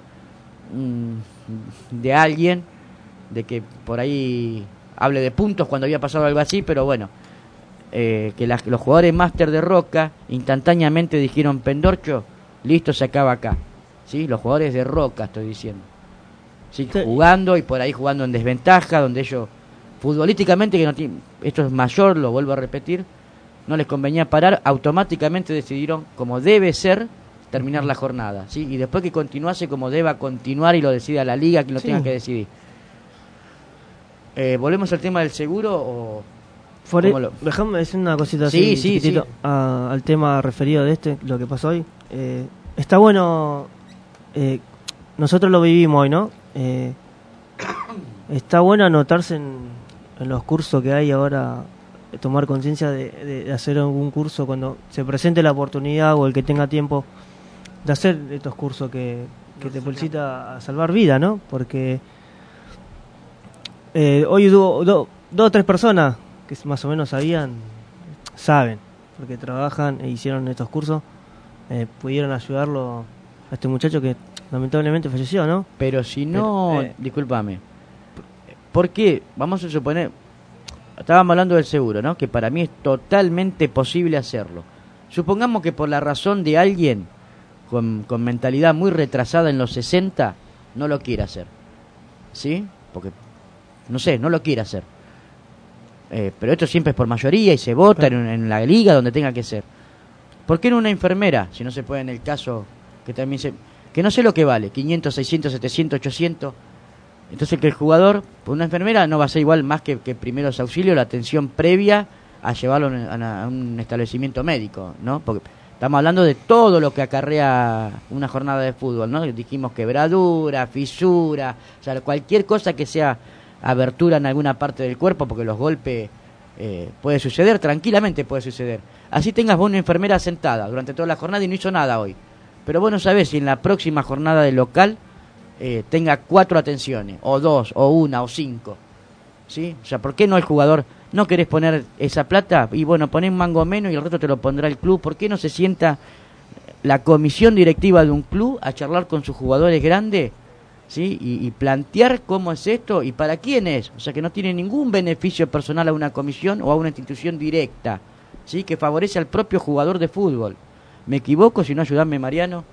de alguien, de que por ahí hable de puntos cuando había pasado algo así, pero bueno, que los jugadores máster de Roca instantáneamente dijeron: Pendorcho, listo, se acaba acá, ¿sí? Los jugadores de Roca estoy diciendo, ¿sí? Jugando y por ahí jugando en desventaja, donde ellos futbolísticamente, que no tiene, esto es mayor, lo vuelvo a repetir, no les convenía parar, automáticamente decidieron, como debe ser, terminar la jornada, ¿sí? Y después que continuase como deba continuar y lo decida la liga, quien lo tenga que decidir. ¿Volvemos al tema del seguro o...? Déjame decir una cosita así, sí. Al tema referido de lo que pasó hoy. Está bueno, nosotros lo vivimos hoy, ¿no? Está bueno anotarse en los cursos que hay ahora, tomar conciencia de hacer algún curso cuando se presente la oportunidad, o el que tenga tiempo de hacer estos cursos que te felicita a salvar vida, ¿no? Porque hoy dos o tres personas que más o menos saben, porque trabajan e hicieron estos cursos, pudieron ayudarlo a este muchacho que lamentablemente falleció, ¿no? Pero si no, discúlpame, ¿por qué? Vamos a suponer, estábamos hablando del seguro, ¿no? Que para mí es totalmente posible hacerlo. Supongamos que por la razón de alguien con mentalidad muy retrasada en los 60 no lo quiere hacer, ¿sí? Porque, no sé, no lo que hacer. Pero esto siempre es por mayoría y se vota en la liga donde tenga que ser. ¿Por qué no una enfermera? Si no se puede en el caso que también que no sé lo que vale, 500, 600, 700, 800. Entonces que el jugador, por una enfermera, no va a ser igual más que primeros auxilios, la atención previa a llevarlo a un establecimiento médico, ¿no? Porque estamos hablando de todo lo que acarrea una jornada de fútbol, ¿no? Dijimos quebradura, fisura, o sea, cualquier cosa que sea abertura en alguna parte del cuerpo, porque los golpes puede suceder, tranquilamente puede suceder. Así tengas vos una enfermera sentada durante toda la jornada y no hizo nada hoy, pero vos no sabés si en la próxima jornada del local tenga 4 atenciones, o 2, o 1, o 5, ¿sí? O sea, ¿por qué no el jugador no querés poner esa plata? Y bueno, poné un mango menos y el resto te lo pondrá el club. ¿Por qué no se sienta la comisión directiva de un club a charlar con sus jugadores grandes, ¿sí? Y plantear cómo es esto y para quién es? O sea, que no tiene ningún beneficio personal a una comisión o a una institución directa, ¿sí? Que favorece al propio jugador de fútbol. ¿Me equivoco? Si no, ayudame, Mariano.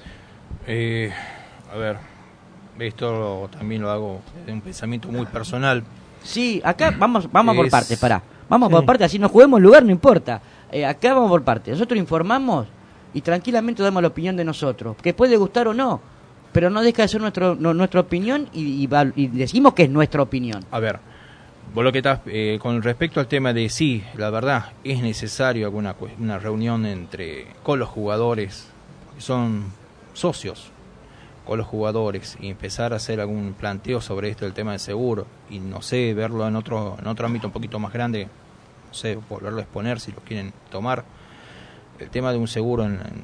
A ver, esto también lo hago de un pensamiento muy personal. Sí, acá vamos por partes, pará. Vamos por partes, así nos juguemos el lugar, no importa. Acá vamos por partes. Nosotros informamos y tranquilamente damos la opinión de nosotros, que puede gustar o no, pero no deja de ser nuestra opinión y decimos que es nuestra opinión. A ver, vos lo que estás con respecto al tema de sí, la verdad, es necesario una reunión con los jugadores, que son socios, con los jugadores, y empezar a hacer algún planteo sobre esto, el tema del seguro, y no sé, verlo en otro ámbito un poquito más grande, no sé, volverlo a exponer si lo quieren tomar. El tema de un seguro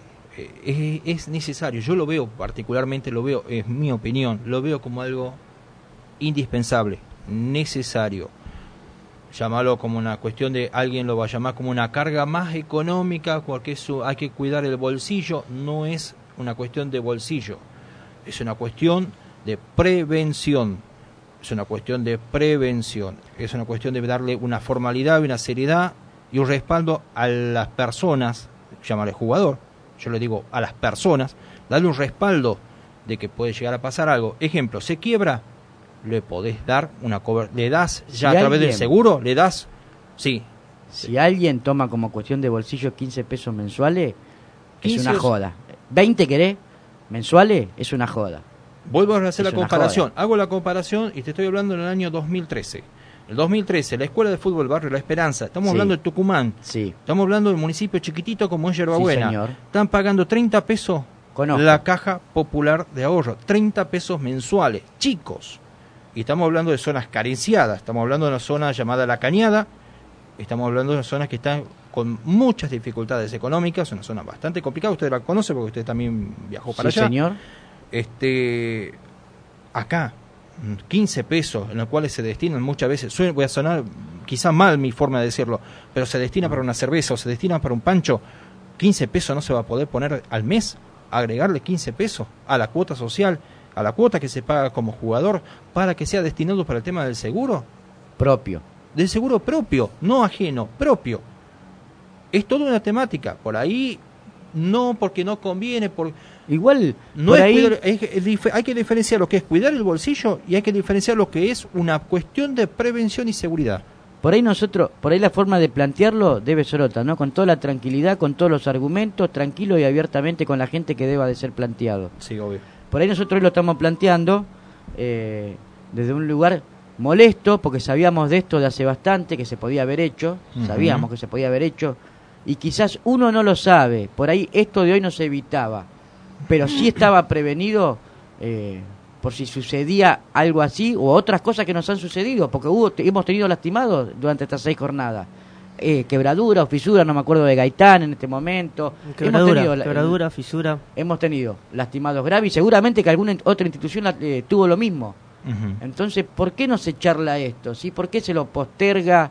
es necesario. Yo lo veo, particularmente es mi opinión, lo veo como algo indispensable, necesario. Llámalo como una cuestión de, alguien lo va a llamar como una carga más económica, porque eso hay que cuidar el bolsillo. No es una cuestión de bolsillo, es una cuestión de prevención. Es una cuestión de prevención. Es una cuestión de darle una formalidad, una seriedad y un respaldo a las personas, llámale jugador, yo le digo a las personas, darle un respaldo de que puede llegar a pasar algo. Ejemplo, se quiebra, le podés dar una cobertura, le das ya si a través del seguro, le das, sí. Si alguien toma como cuestión de bolsillo 15 pesos mensuales, es una joda. 20 querés mensuales, es una joda. Vuelvo a hacer la comparación, hago la comparación y te estoy hablando en el año 2013. El 2013, la Escuela de Fútbol Barrio La Esperanza, estamos hablando de Tucumán, estamos hablando del municipio chiquitito como es Yerbabuena, están pagando 30 pesos la caja popular de ahorro, 30 pesos mensuales, chicos. Y estamos hablando de zonas carenciadas, estamos hablando de una zona llamada La Cañada, estamos hablando de zonas que están con muchas dificultades económicas, una zona bastante complicada, usted la conoce porque usted también viajó para allá. Señor. Acá 15 pesos, en los cuales se destinan muchas veces, voy a sonar quizá mal mi forma de decirlo, pero se destina para una cerveza o se destina para un pancho, 15 pesos no se va a poder poner al mes, agregarle 15 pesos a la cuota social, a la cuota que se paga como jugador, para que sea destinado para el tema del seguro propio. Del seguro propio, no ajeno, propio. Es toda una temática, por ahí no, porque no conviene, igual no por es ahí cuidar, hay que diferenciar lo que es cuidar el bolsillo y hay que diferenciar lo que es una cuestión de prevención y seguridad. Por ahí la forma de plantearlo debe ser otra, ¿no? Con toda la tranquilidad, con todos los argumentos, tranquilo y abiertamente con la gente que deba de ser planteado. Sí, obvio. Por ahí nosotros lo estamos planteando desde un lugar molesto, porque sabíamos de esto de hace bastante, que se podía haber hecho, sabíamos que se podía haber hecho, y quizás uno no lo sabe, por ahí esto de hoy no se evitaba, pero sí estaba prevenido por si sucedía algo así, o otras cosas que nos han sucedido, porque hemos tenido lastimados durante estas 6 jornadas. Quebradura o fisura, no me acuerdo de Gaitán en este momento. Quebradura, fisura. Hemos tenido lastimados graves y seguramente que alguna otra institución tuvo lo mismo. Entonces, ¿por qué no se charla esto? ¿Sí? ¿Por qué se lo posterga?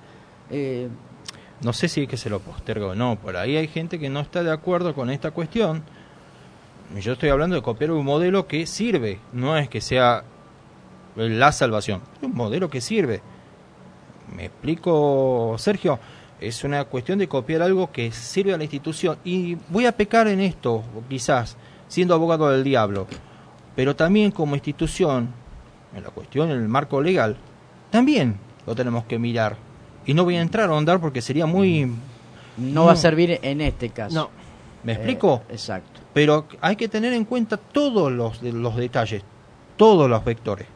No sé si es que se lo posterga o no. Por ahí hay gente que no está de acuerdo con esta cuestión. Yo estoy hablando de copiar un modelo que sirve. No es que sea la salvación. Es un modelo que sirve. ¿Me explico, Sergio? Es una cuestión de copiar algo que sirve a la institución. Y voy a pecar en esto, quizás, siendo abogado del diablo. Pero también como institución, en la cuestión, en el marco legal, también lo tenemos que mirar. Y no voy a entrar a ahondar porque sería muy... No va a servir en este caso. No. ¿Me explico? Exacto. Pero hay que tener en cuenta todos los detalles, todos los vectores.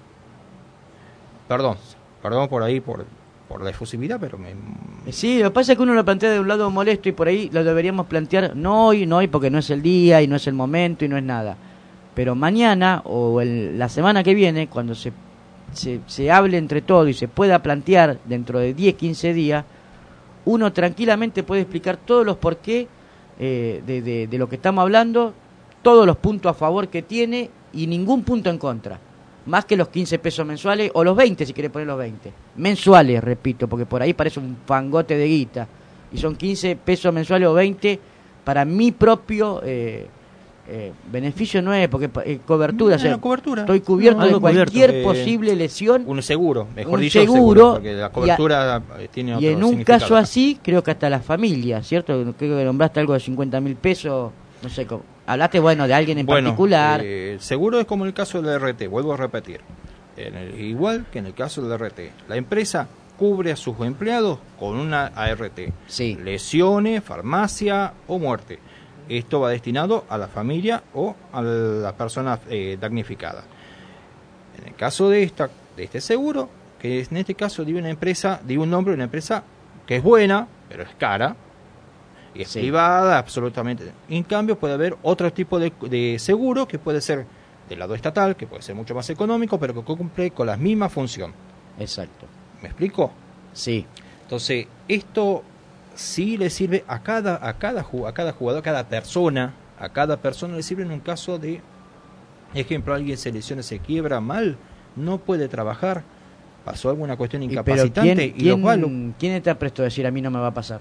Perdón por ahí, por la efusividad, pero Sí, lo que pasa es que uno lo plantea de un lado molesto y por ahí lo deberíamos plantear no hoy porque no es el día y no es el momento y no es nada. Pero mañana o la semana que viene, cuando se hable entre todos y se pueda plantear dentro de 10, 15 días, uno tranquilamente puede explicar todos los porqué de lo que estamos hablando, todos los puntos a favor que tiene y ningún punto en contra. Más que los 15 pesos mensuales, o los 20 si querés poner los 20. Mensuales, repito, porque por ahí parece un fangote de guita. Y son 15 pesos mensuales o 20 para mi propio beneficio, no es, porque cobertura, o sea, cobertura. Estoy cubierto de cualquier posible lesión. Un seguro, mejor dicho, seguro, porque la cobertura tiene otro y en un significado. caso así, creo que hasta la familia, ¿cierto? Creo que nombraste algo de 50.000 pesos, no sé cómo. Hablaste, de alguien en particular. El seguro es como el caso del RT, vuelvo a repetir. Igual que en el caso del RT. La empresa cubre a sus empleados con una ART. Sí. Lesiones, farmacia o muerte. Esto va destinado a la familia o a la persona damnificada. En el caso de este seguro, que en este caso de una empresa, de un nombre de una empresa que es buena, pero es cara, y es privada, absolutamente. En cambio, puede haber otro tipo de seguro que puede ser del lado estatal, que puede ser mucho más económico, pero que cumple con la misma función. Exacto. ¿Me explico? Sí. Entonces, esto sí le sirve a cada jugador, a cada persona le sirve en un caso de, ejemplo, alguien se lesiona, se quiebra mal, no puede trabajar, pasó alguna cuestión incapacitante, ¿quién está presto a decir a mí no me va a pasar?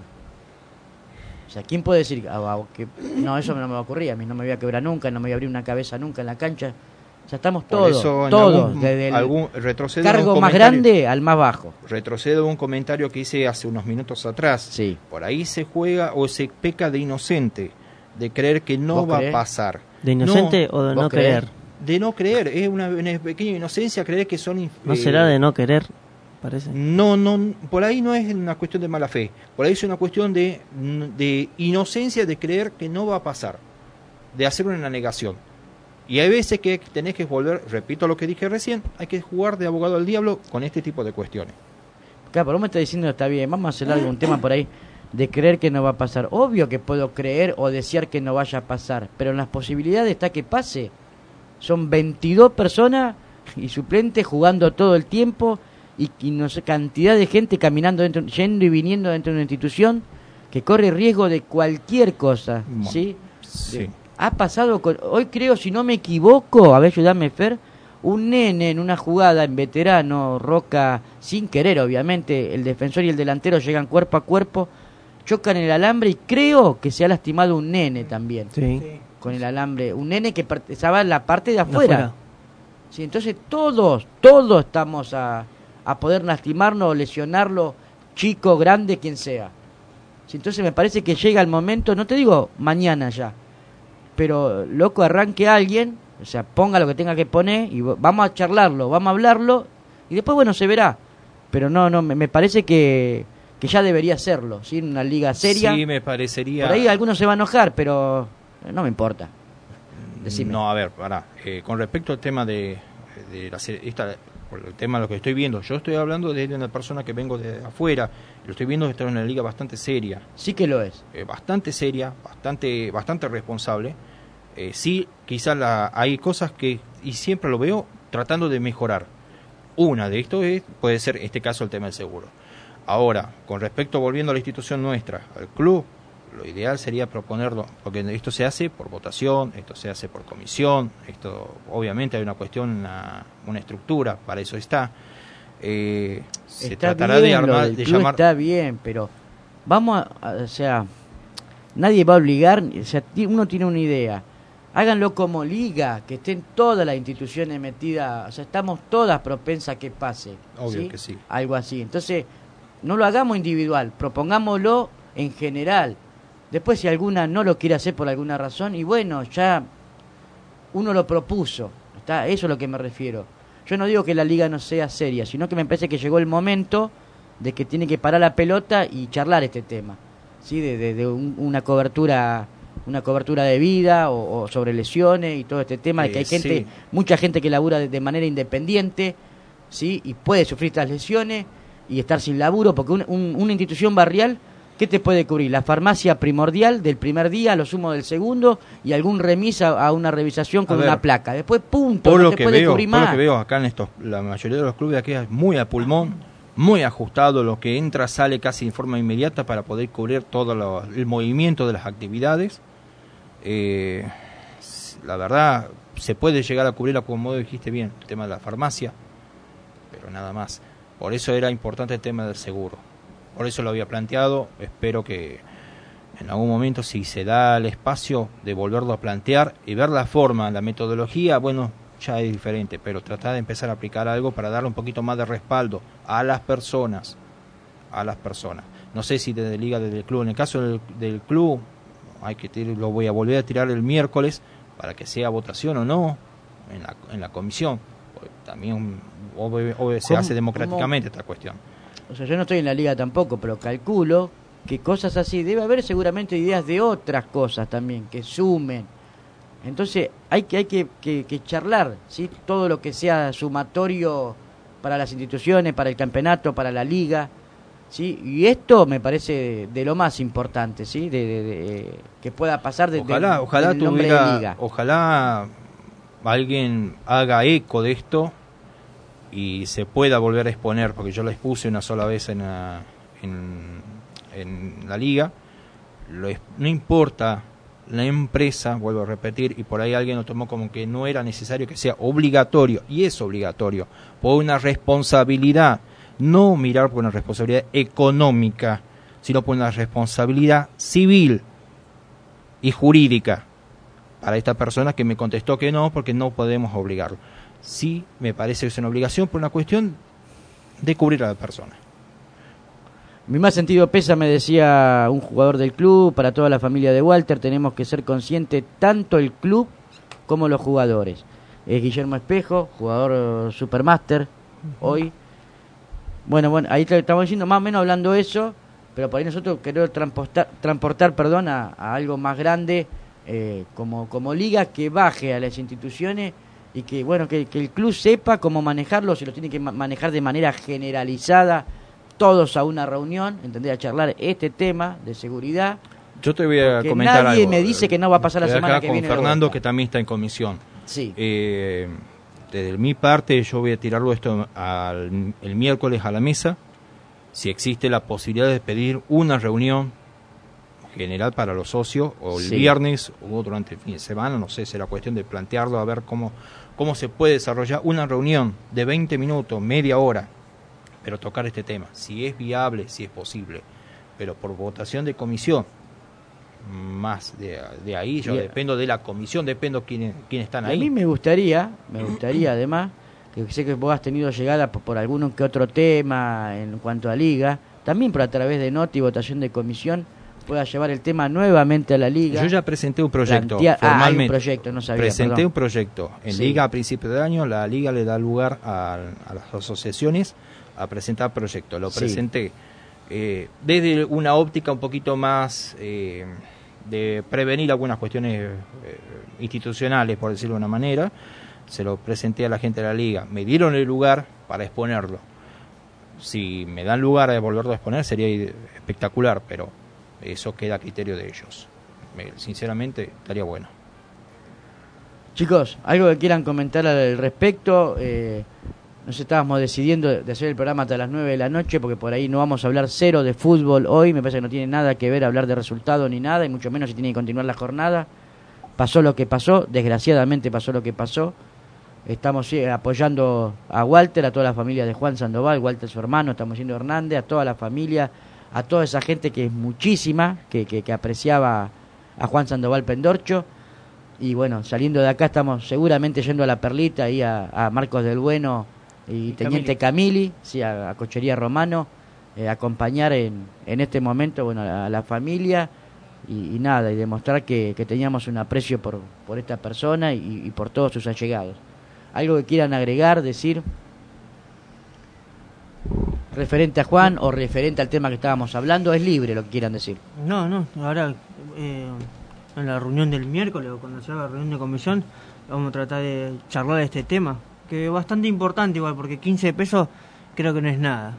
O sea, ¿quién puede decir que no, eso no me va a ocurrir, a mí no me voy a quebrar nunca, no me voy a abrir una cabeza nunca en la cancha? O sea, estamos todos, desde el cargo más grande al más bajo. Retrocedo a un comentario que hice hace unos minutos atrás. Sí. Por ahí se juega o se peca de inocente, de creer que no va a pasar. ¿De inocente o de no creer? De no creer, es una pequeña inocencia creer que son... ¿No será de no querer? Parece. No, por ahí no es una cuestión de mala fe, por ahí es una cuestión de inocencia, de creer que no va a pasar, de hacer una negación. Y hay veces que tenés que volver, repito lo que dije recién, hay que jugar de abogado al diablo con este tipo de cuestiones. Claro, pero vos me estás diciendo, está bien, vamos a hacer algún tema por ahí de creer que no va a pasar. Obvio que puedo creer o desear que no vaya a pasar, pero en las posibilidades está que pase. Son 22 personas y suplentes jugando todo el tiempo y no sé, cantidad de gente caminando yendo y viniendo dentro de una institución que corre riesgo de cualquier cosa, ¿sí? Sí. Ha pasado, hoy creo, si no me equivoco, a ver, ayúdame, Fer, un nene en una jugada en veterano, Roca, sin querer obviamente, el defensor y el delantero llegan cuerpo a cuerpo, chocan el alambre y creo que se ha lastimado un nene también. Sí. Con el alambre, un nene que estaba en la parte de afuera. Sí, entonces todos estamos a poder lastimarnos o lesionarlo, chico, grande, quien sea. Sí, entonces me parece que llega el momento, no te digo mañana ya, pero loco, arranque alguien, o sea, ponga lo que tenga que poner y vamos a charlarlo, vamos a hablarlo y después, bueno, se verá. Pero no, me parece que ya debería hacerlo, ¿sí? Una liga seria. Sí, me parecería. Por ahí algunos se van a enojar, pero no me importa. Decime. No, a ver, pará. Con respecto al tema de por el tema de lo que estoy viendo, yo estoy hablando de una persona que vengo de afuera, lo estoy viendo que está en una liga bastante seria. Sí que lo es. Bastante seria, bastante responsable. Sí, quizás hay cosas que, y siempre lo veo, tratando de mejorar. Una de esto puede ser, este caso, el tema del seguro. Ahora, con respecto, volviendo a la institución nuestra, al club, lo ideal sería proponerlo, porque esto se hace por votación, esto se hace por comisión, esto obviamente hay una cuestión, una estructura, para eso está. Se está tratará bien, de llamar... Está bien, pero vamos o sea, nadie va a obligar, o sea, uno tiene una idea. Háganlo como liga, que estén todas las instituciones metidas, o sea, estamos todas propensas a que pase. Obvio, ¿sí? que sí. Algo así. Entonces, no lo hagamos individual, propongámoslo en general. Después, si alguna no lo quiere hacer por alguna razón, y bueno, ya uno lo propuso. Eso es a lo que me refiero. Yo no digo que la liga no sea seria, sino que me parece que llegó el momento de que tiene que parar la pelota y charlar este tema, ¿sí? De una cobertura de vida o sobre lesiones y todo este tema de que hay gente, sí. Mucha gente que labura de manera independiente, ¿sí? Y puede sufrir estas lesiones y estar sin laburo, porque una institución barrial, ¿qué te puede cubrir? La farmacia primordial del primer día, lo sumo del segundo, y algún remis a una revisación con una placa. Después, punto, por no lo te que puede veo, cubrir por más. lo que veo acá en la mayoría de los clubes de aquí es muy a pulmón, muy ajustado, lo que entra sale casi de forma inmediata para poder cubrir todo el movimiento de las actividades. La verdad, se puede llegar a cubrir, como dijiste bien, el tema de la farmacia, pero nada más. Por eso era importante el tema del seguro. Por eso lo había planteado. Espero que en algún momento, si se da el espacio, de volverlo a plantear y ver la forma, la metodología, bueno, ya es diferente, pero tratar de empezar a aplicar algo para darle un poquito más de respaldo a las personas. No sé si desde liga, desde el club. En el caso del club, lo voy a volver a tirar el miércoles para que sea votación o no en la comisión. Porque también se hace democráticamente esta cuestión. O sea, yo no estoy en la liga tampoco, pero calculo que cosas así, debe haber seguramente ideas de otras cosas también, que sumen. Entonces hay que charlar, ¿sí? Todo lo que sea sumatorio para las instituciones, para el campeonato, para la liga, ¿sí? Y esto me parece de lo más importante, ¿sí? Que pueda pasar ojalá del nombre de liga. Ojalá alguien haga eco de esto y se pueda volver a exponer, porque yo lo expuse una sola vez en la liga. No importa la empresa, vuelvo a repetir, y por ahí alguien lo tomó como que no era necesario que sea obligatorio, y es obligatorio, por una responsabilidad, no mirar por una responsabilidad económica, sino por una responsabilidad civil y jurídica para esta persona que me contestó que no, porque no podemos obligarlo. Sí, me parece que es una obligación por una cuestión de cubrir a la persona. Mi más sentido pésame, decía un jugador del club, para toda la familia de Walter. Tenemos que ser conscientes, tanto el club como los jugadores. Es Guillermo Espejo, jugador Supermaster, hoy. Bueno, ahí estamos diciendo más o menos hablando eso, pero por ahí nosotros queremos transportar a algo más grande, como liga, que baje a las instituciones y que el club sepa cómo manejarlo, se lo tiene que manejar de manera generalizada, todos a una reunión, a charlar este tema de seguridad. Yo te voy a comentar algo. Nadie me dice que no va a pasar la semana que viene. Con Fernando, que también está en comisión. Sí. Desde mi parte, yo voy a tirarlo esto el miércoles a la mesa, si existe la posibilidad de pedir una reunión general para los socios, o el viernes, o durante el fin de semana, no sé, será cuestión de plantearlo, a ver cómo cómo se puede desarrollar una reunión de 20 minutos, media hora, pero tocar este tema, si es viable, si es posible, pero por votación de comisión, más de ahí, yo dependo de la comisión, dependo quién están ahí. A mí me gustaría además, que sé que vos has tenido llegada por alguno que otro tema en cuanto a liga, también por a través de nota y votación de comisión, pueda llevar el tema nuevamente a la liga. Yo ya presenté un proyecto formalmente. Hay un proyecto, no sabía. Presenté un proyecto. En liga a principios de año, la liga le da lugar a las asociaciones a presentar proyectos. Lo presenté desde una óptica un poquito más de prevenir algunas cuestiones institucionales, por decirlo de una manera. Se lo presenté a la gente de la liga. Me dieron el lugar para exponerlo. Si me dan lugar a volverlo a exponer sería espectacular, pero eso queda a criterio de ellos. Sinceramente, estaría bueno. Chicos, ¿algo que quieran comentar al respecto? Nos estábamos decidiendo de hacer el programa hasta las 9 de la noche, porque por ahí no vamos a hablar cero de fútbol hoy. Me parece que no tiene nada que ver hablar de resultado ni nada, y mucho menos si tiene que continuar la jornada. Pasó lo que pasó, desgraciadamente pasó lo que pasó. Estamos apoyando a Walter, a toda la familia de Juan Sandoval, Walter su hermano, estamos yendo a Hernández, a toda la familia, a toda esa gente que es muchísima, que apreciaba a Juan Sandoval Pendorcho. Y bueno, saliendo de acá estamos seguramente yendo a La Perlita, ahí a Marcos del Bueno y Teniente Camili, sí, a Cochería Romano, acompañar en este momento, bueno, a la familia y nada, y demostrar que teníamos un aprecio por esta persona y por todos sus allegados. ¿Algo que quieran agregar, decir? Referente a Juan o referente al tema que estábamos hablando, es libre lo que quieran decir. No, ahora en la reunión del miércoles, o cuando se haga la reunión de comisión, vamos a tratar de charlar de este tema, que es bastante importante igual, porque 15 pesos creo que no es nada.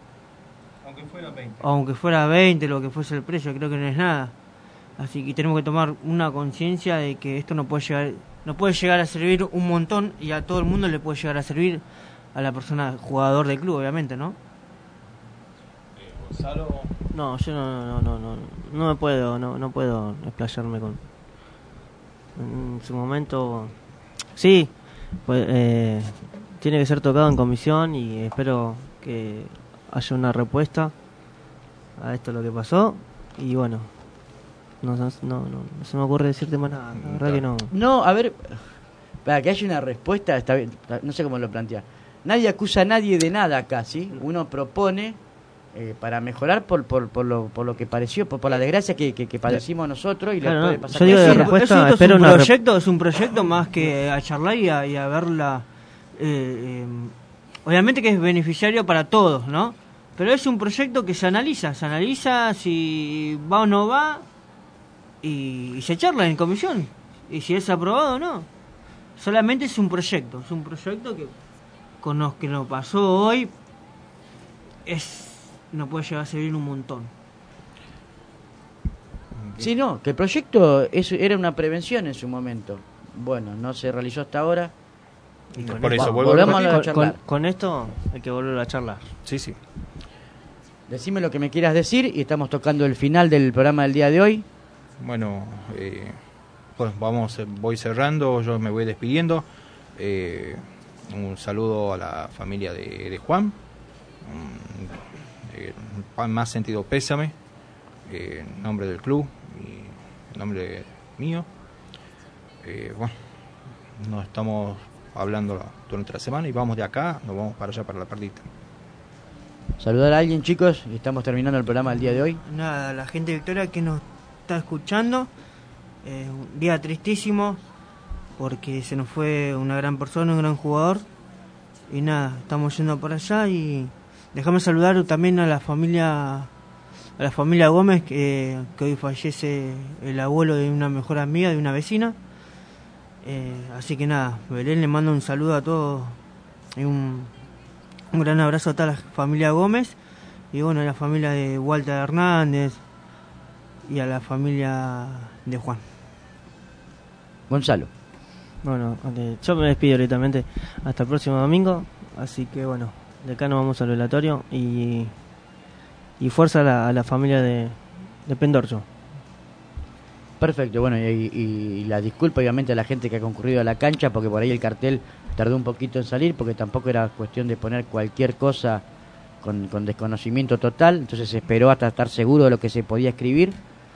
Aunque fuera 20, lo que fuese el precio, creo que no es nada. Así que tenemos que tomar una conciencia de que esto no puede llegar a servir un montón, y a todo el mundo le puede llegar a servir, a la persona jugador del club, obviamente, ¿no? Gonzalo. No, yo no puedo explayarme con. En su momento, sí, pues, tiene que ser tocado en comisión, y espero que haya una respuesta a esto lo que pasó, y bueno, no se me ocurre decirte más nada, la verdad que no. No, a ver, para que haya una respuesta, está bien, no sé cómo lo plantea. Nadie acusa a nadie de nada acá, ¿sí? Uno propone para mejorar por lo que pareció, por la desgracia que padecimos nosotros, y claro, le puede pasar. Yo digo de respuesta, es un proyecto más que a charlar y a verla. Obviamente que es beneficiario para todos, ¿no? Pero es un proyecto que se analiza si va o no va, y se charla en comisión, y si es aprobado o no. Solamente es un proyecto que con lo que nos pasó hoy no puede llegar a servir un montón. Sí, no, que el proyecto era una prevención en su momento. Bueno, no se realizó hasta ahora. Y por eso volvemos a charlar. Con esto hay que volver a charlar. Sí. Decime lo que me quieras decir, y estamos tocando el final del programa del día de hoy. Bueno, pues voy cerrando, yo me voy despidiendo. Un saludo a la familia de Juan. Más sentido pésame, en nombre del club y en nombre mío. Bueno, nos estamos hablando durante la semana, y vamos de acá, nos vamos para allá, para La Perlita. Saludar a alguien, chicos, y estamos terminando el programa del día de hoy. Nada, la gente de Victoria que nos está escuchando, un día tristísimo, porque se nos fue una gran persona, un gran jugador, y nada, estamos yendo para allá. Y déjame saludar también a la familia Gómez, que hoy fallece el abuelo de una mejor amiga, de una vecina. Así que nada, Belén le mando un saludo a todos, y un gran abrazo a toda la familia Gómez, y bueno, a la familia de Walter Hernández y a la familia de Juan. Gonzalo. Bueno, yo me despido directamente hasta el próximo domingo, así que bueno, de acá nos vamos al velatorio, y fuerza a la familia de Pendorcho. Perfecto, bueno, y la disculpa obviamente a la gente que ha concurrido a la cancha, porque por ahí el cartel tardó un poquito en salir, porque tampoco era cuestión de poner cualquier cosa con desconocimiento total, entonces se esperó hasta estar seguro de lo que se podía escribir.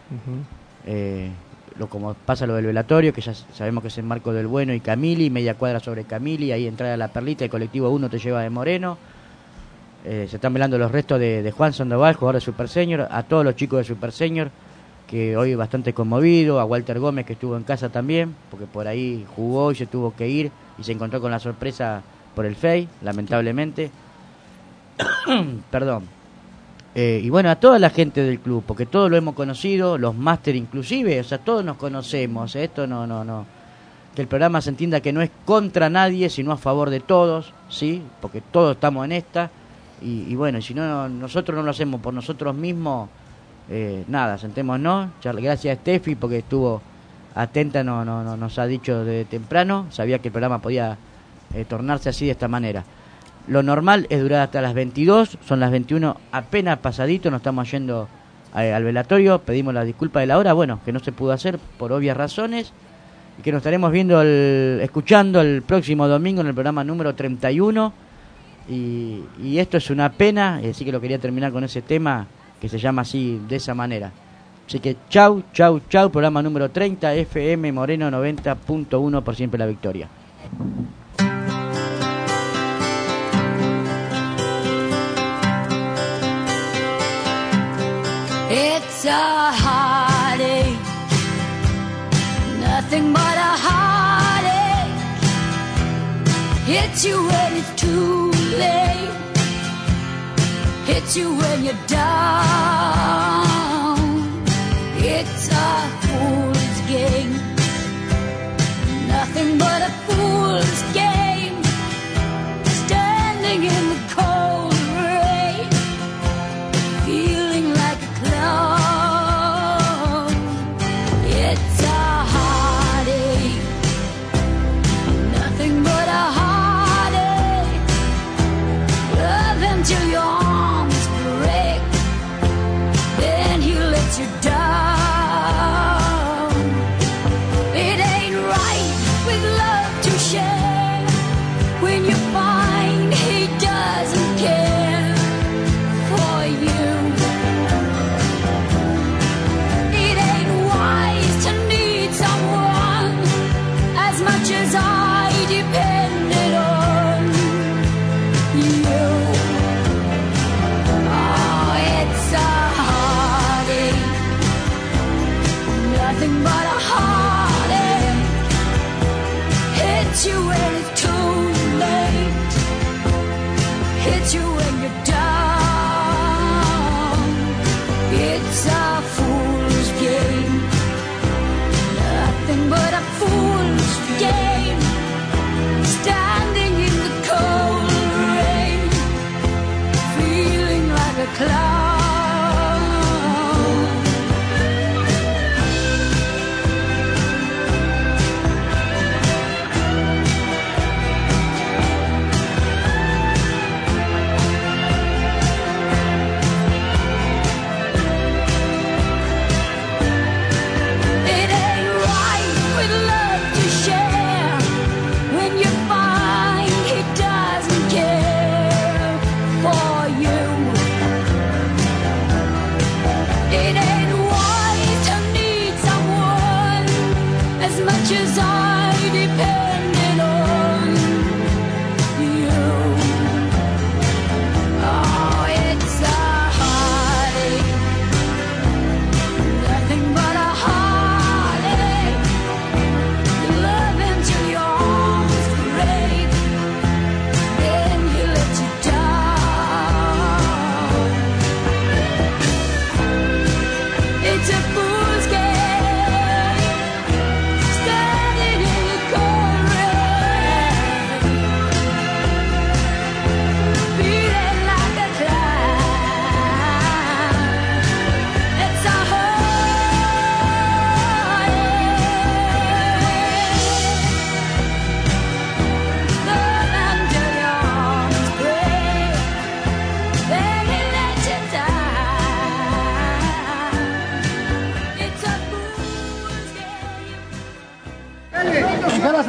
Como pasa lo del velatorio, que ya sabemos que es en Marco del Bueno y Camili, media cuadra sobre Camili, ahí entrada a La Perlita, el colectivo 1 te lleva de Moreno. Se están velando los restos de Juan Sandoval, jugador de Super Senior, a todos los chicos de Super Senior, que hoy bastante conmovido, a Walter Gómez, que estuvo en casa también, porque por ahí jugó y se tuvo que ir y se encontró con la sorpresa por el FEI, lamentablemente. Perdón. Y bueno, a toda la gente del club, porque todos lo hemos conocido, los máster inclusive, o sea, todos nos conocemos, esto no. Que el programa se entienda que no es contra nadie, sino a favor de todos, ¿sí? Porque todos estamos en esta, y bueno, si no, nosotros no lo hacemos por nosotros mismos, nada, sentémonos. Gracias a Steffi, porque estuvo atenta, nos ha dicho desde temprano, sabía que el programa podía tornarse así de esta manera. Lo normal es durar hasta las 22, son las 21 apenas pasadito, nos estamos yendo al velatorio, pedimos la disculpa de la hora, bueno, que no se pudo hacer por obvias razones, y que nos estaremos escuchando el próximo domingo en el programa número 31, y esto es una pena, así que lo quería terminar con ese tema que se llama así, de esa manera. Así que chau, programa número 30, FM Moreno 90.1, por siempre la victoria. It's a heartache, nothing but a heartache. Hits you when it's too late, hits you when you're down. It's a fool's game, nothing but a fool's game. Standing in the cold rain, feeling like a clown. It's a heartache, nothing but a heartache. Love until your arms break, then he lets you down. It ain't right with love to share when you find he doesn't care for you. It ain't wise to need someone as much as I depended on you. Oh, it's a heartache, nothing but a heartache. Hits you when it's too late, hits you when you're down. It's a fool's game, nothing but a fool's game. Standing in the cold rain, feeling like a clown. It ain't right with love to share when you find he doesn't care for you. It ain't wise to need someone as much as I depended on you. Oh, it's a heartache, nothing but a heartache. Love until your arms break, then he lets you down. It's a fool's game, standing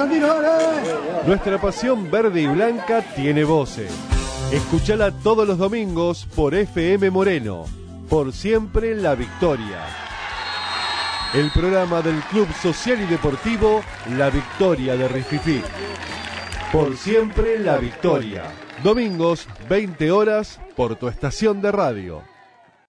Santino, dale. Nuestra pasión verde y blanca tiene voces. Escuchala todos los domingos por FM Moreno. Por siempre la victoria. El programa del Club Social y Deportivo La Victoria de Rififí. Por siempre la victoria. Domingos, 20 horas, por tu estación de radio.